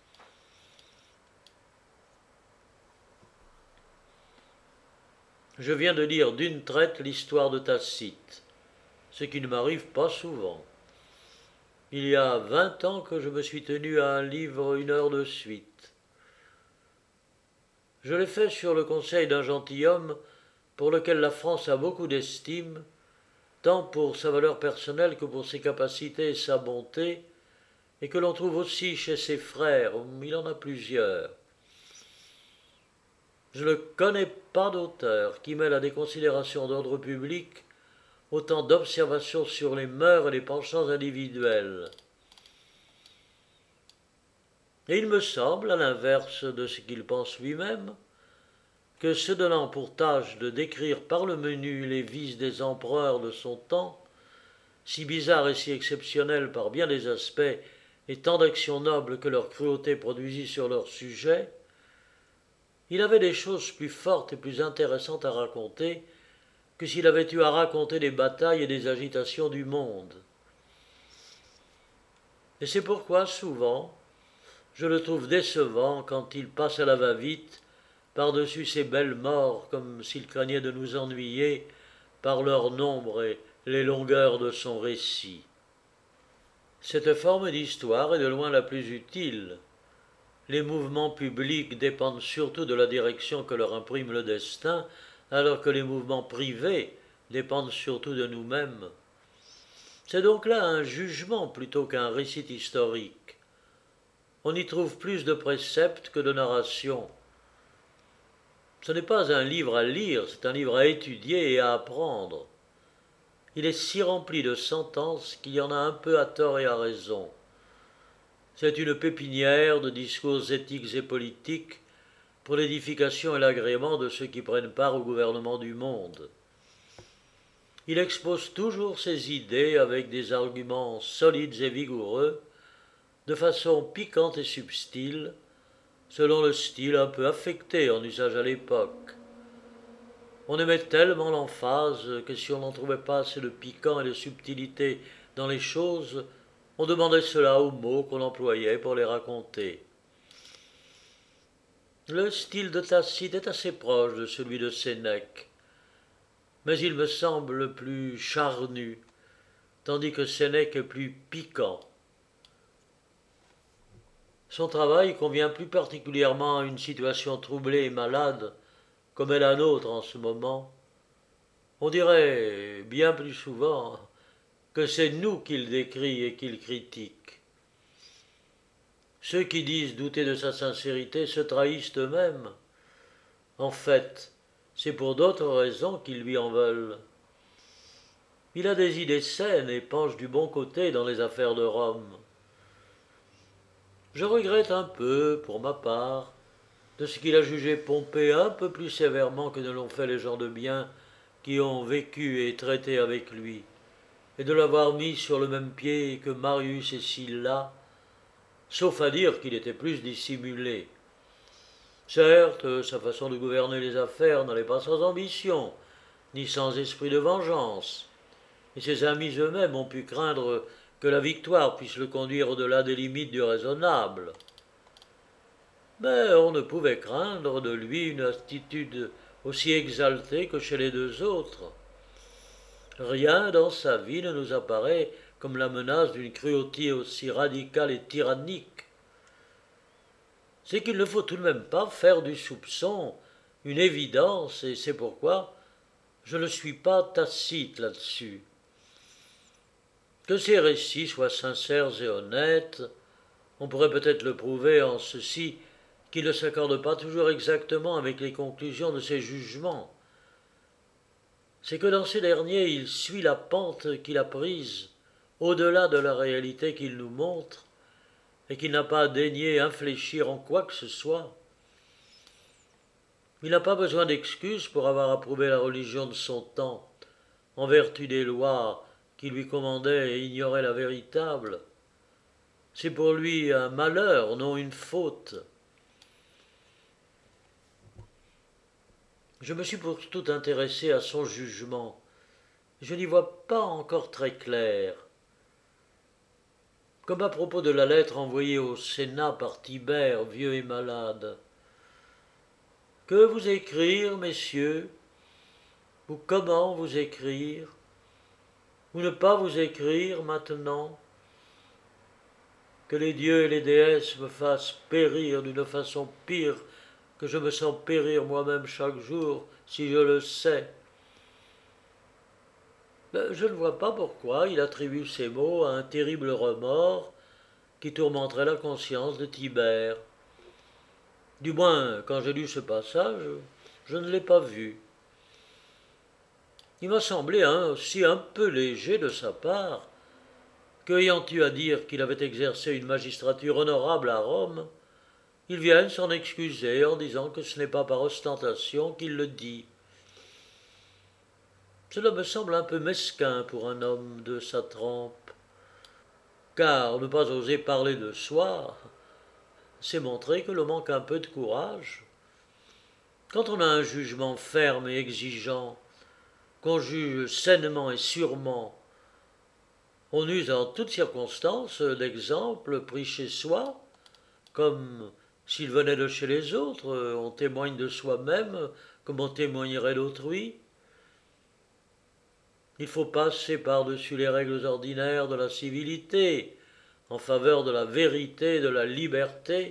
A: Je viens de lire d'une traite l'histoire de Tacite, ce qui ne m'arrive pas souvent. Il y a vingt ans que je me suis tenu à un livre une heure de suite. Je l'ai fait sur le conseil d'un gentilhomme pour lequel la France a beaucoup d'estime, tant pour sa valeur personnelle que pour ses capacités et sa bonté, et que l'on trouve aussi chez ses frères, il en a plusieurs. Je ne connais pas d'auteur qui mêle à des considérations d'ordre public autant d'observations sur les mœurs et les penchants individuels. Et il me semble, à l'inverse de ce qu'il pense lui-même, que se donnant pour tâche de décrire par le menu les vices des empereurs de son temps, si bizarres et si exceptionnels par bien des aspects, et tant d'actions nobles que leur cruauté produisit sur leur sujet, il avait des choses plus fortes et plus intéressantes à raconter que s'il avait eu à raconter des batailles et des agitations du monde. Et c'est pourquoi, souvent, je le trouve décevant quand il passe à la va-vite par-dessus ces belles morts, comme s'il craignait de nous ennuyer par leur nombre et les longueurs de son récit. Cette forme d'histoire est de loin la plus utile. Les mouvements publics dépendent surtout de la direction que leur imprime le destin, alors que les mouvements privés dépendent surtout de nous-mêmes. C'est donc là un jugement plutôt qu'un récit historique. On y trouve plus de préceptes que de narration. Ce n'est pas un livre à lire, c'est un livre à étudier et à apprendre. il est si rempli de sentences qu'il y en a un peu à tort et à raison. C'est une pépinière de discours éthiques et politiques pour l'édification et l'agrément de ceux qui prennent part au gouvernement du monde. Il expose toujours ses idées avec des arguments solides et vigoureux, de façon piquante et subtile, selon le style un peu affecté en usage à l'époque. On aimait tellement l'emphase que si on n'en trouvait pas assez de piquant et de subtilité dans les choses, on demandait cela aux mots qu'on employait pour les raconter. Le style de Tacite est assez proche de celui de Sénèque, mais il me semble plus charnu, tandis que Sénèque est plus piquant. Son travail convient plus particulièrement à une situation troublée et malade, comme est la nôtre en ce moment. On dirait bien plus souvent que c'est nous qu'il décrit et qu'il critique. Ceux qui disent douter de sa sincérité se trahissent eux-mêmes. En fait, c'est pour d'autres raisons qu'ils lui en veulent. Il a des idées saines et penche du bon côté dans les affaires de Rome. Je regrette un peu, pour ma part, de ce qu'il a jugé Pompée un peu plus sévèrement que ne l'ont fait les gens de bien qui ont vécu et traité avec lui, et de l'avoir mis sur le même pied que Marius et Sylla, sauf à dire qu'il était plus dissimulé. Certes, sa façon de gouverner les affaires n'allait pas sans ambition, ni sans esprit de vengeance, et ses amis eux-mêmes ont pu craindre que la victoire puisse le conduire au-delà des limites du raisonnable. Mais on ne pouvait craindre de lui une attitude aussi exaltée que chez les deux autres. Rien dans sa vie ne nous apparaît comme la menace d'une cruauté aussi radicale et tyrannique. C'est qu'il ne faut tout de même pas faire du soupçon une évidence, et c'est pourquoi je ne suis pas Tacite là-dessus. Que ces récits soient sincères et honnêtes, on pourrait peut-être le prouver en ceci qu'il ne s'accorde pas toujours exactement avec les conclusions de ses jugements. C'est que dans ces derniers, il suit la pente qu'il a prise, au-delà de la réalité qu'il nous montre, et qu'il n'a pas daigné infléchir en quoi que ce soit. Il n'a pas besoin d'excuses pour avoir approuvé la religion de son temps, en vertu des lois qui lui commandaient et ignoraient la véritable. C'est pour lui un malheur, non une faute. Je me suis surtout intéressé à son jugement. Je n'y vois pas encore très clair. Comme à propos de la lettre envoyée au Sénat par Tibère, vieux et malade. Que vous écrire, messieurs? Ou comment vous écrire? Ou ne pas vous écrire maintenant? Que les dieux et les déesses me fassent périr d'une façon pire que je me sens périr moi-même chaque jour, si je le sais. Ben, je ne vois pas pourquoi il attribue ces mots à un terrible remords qui tourmenterait la conscience de Tibère. Du moins, quand j'ai lu ce passage, je ne l'ai pas vu. Il m'a semblé hein, aussi un peu léger de sa part, qu'ayant eu à dire qu'il avait exercé une magistrature honorable à Rome, il vienne s'en excuser en disant que ce n'est pas par ostentation qu'il le dit. Cela me semble un peu mesquin pour un homme de sa trempe, car ne pas oser parler de soi, c'est montrer que l'on manque un peu de courage. Quand on a un jugement ferme et exigeant, qu'on juge sainement et sûrement, on use en toutes circonstances d'exemples pris chez soi, comme s'ils venaient de chez les autres, on témoigne de soi-même comme on témoignerait d'autrui. Il faut passer par-dessus les règles ordinaires de la civilité, en faveur de la vérité et de la liberté.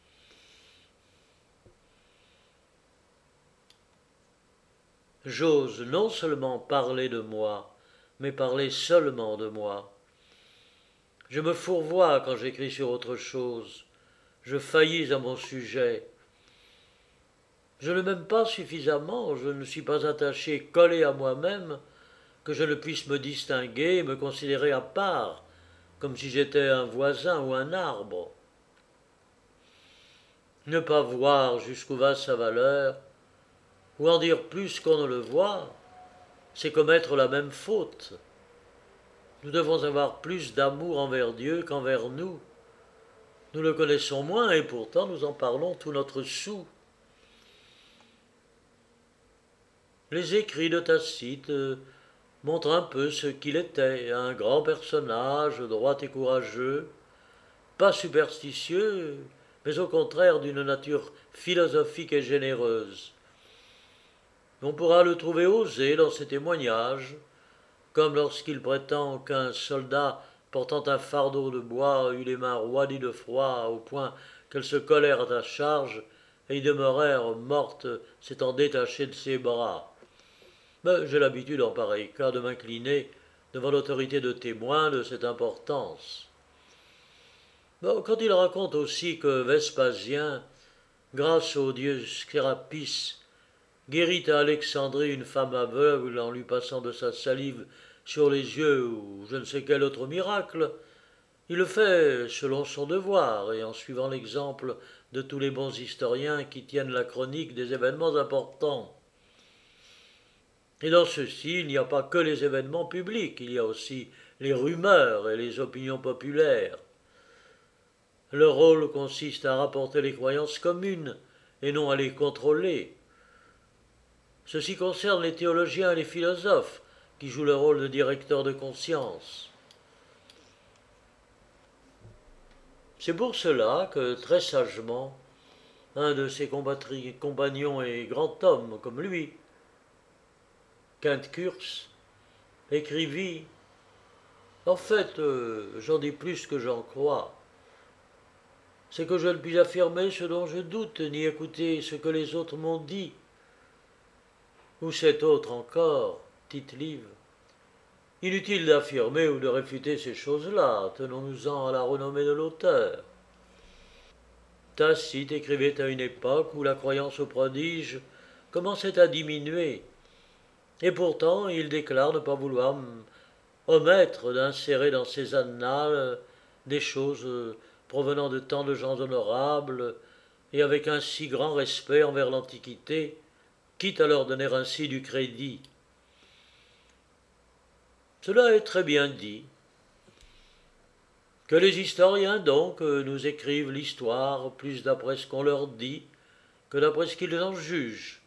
A: J'ose non seulement parler de moi, mais parler seulement de moi. Je me fourvoie quand j'écris sur autre chose, je faillis à mon sujet. Je ne m'aime pas suffisamment, je ne suis pas attaché, collé à moi-même, que je ne puisse me distinguer et me considérer à part, comme si j'étais un voisin ou un arbre. Ne pas voir jusqu'où va sa valeur, ou en dire plus qu'on ne le voit, c'est commettre la même faute. Nous devons avoir plus d'amour envers Dieu qu'envers nous. Nous le connaissons moins et pourtant nous en parlons tout notre soûl. Les écrits de Tacite montrent un peu ce qu'il était, un grand personnage, droit et courageux, pas superstitieux, mais au contraire d'une nature philosophique et généreuse. On pourra le trouver osé dans ses témoignages, comme lorsqu'il prétend qu'un soldat portant un fardeau de bois eut les mains roidies de froid au point qu'elles se collèrent à sa charge et y demeurèrent mortes s'étant détachées de ses bras. Mais j'ai l'habitude en pareil cas de m'incliner devant l'autorité de témoins de cette importance. Bon, quand il raconte aussi que Vespasien, grâce au dieu Sérapis, guérit à Alexandrie une femme aveugle en lui passant de sa salive sur les yeux ou je ne sais quel autre miracle, il le fait selon son devoir et en suivant l'exemple de tous les bons historiens qui tiennent la chronique des événements importants. Et dans ceci, il n'y a pas que les événements publics, il y a aussi les rumeurs et les opinions populaires. Leur rôle consiste à rapporter les croyances communes et non à les contrôler. Ceci concerne les théologiens et les philosophes, qui jouent le rôle de directeurs de conscience. C'est pour cela que, très sagement, un de ses compagnons et grand homme comme lui, Quinte Kurs, écrivit « En fait, euh, j'en dis plus que j'en crois. C'est que je ne puis affirmer ce dont je doute, ni écouter ce que les autres m'ont dit. » Ou cet autre encore, Tite-Live. Inutile d'affirmer ou de réfuter ces choses-là, tenons-nous-en à la renommée de l'auteur. Tacite écrivait à une époque où la croyance au prodige commençait à diminuer, et pourtant il déclare ne pas vouloir omettre d'insérer dans ses annales des choses provenant de tant de gens honorables et avec un si grand respect envers l'Antiquité, quitte à leur donner ainsi du crédit. Cela est très bien dit. Que les historiens, donc, nous écrivent l'histoire plus d'après ce qu'on leur dit que d'après ce qu'ils en jugent.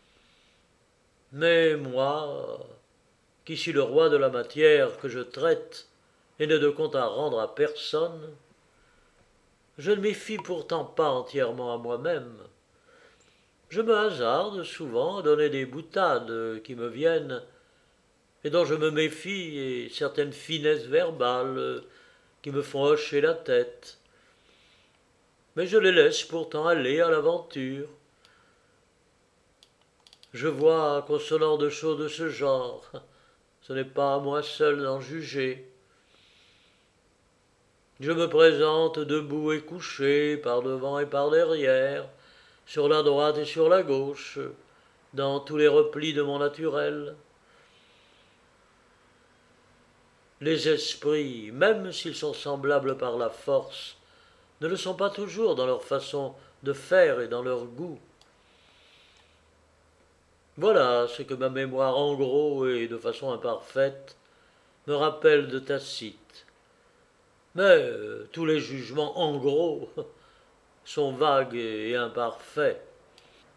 A: Mais moi, qui suis le roi de la matière que je traite et n'ai de compte à rendre à personne, je ne m'y fie pourtant pas entièrement à moi-même. Je me hasarde souvent à donner des boutades qui me viennent et dont je me méfie, et certaines finesses verbales qui me font hocher la tête. Mais je les laisse pourtant aller à l'aventure. Je vois qu'au sonore de choses de ce genre, ce n'est pas à moi seul d'en juger. Je me présente debout et couché, par devant et par derrière, sur la droite et sur la gauche, dans tous les replis de mon naturel. Les esprits, même s'ils sont semblables par la force, ne le sont pas toujours dans leur façon de faire et dans leur goût. Voilà ce que ma mémoire en gros et de façon imparfaite me rappelle de Tacite. Mais euh, tous les jugements en gros sont vagues et imparfaits.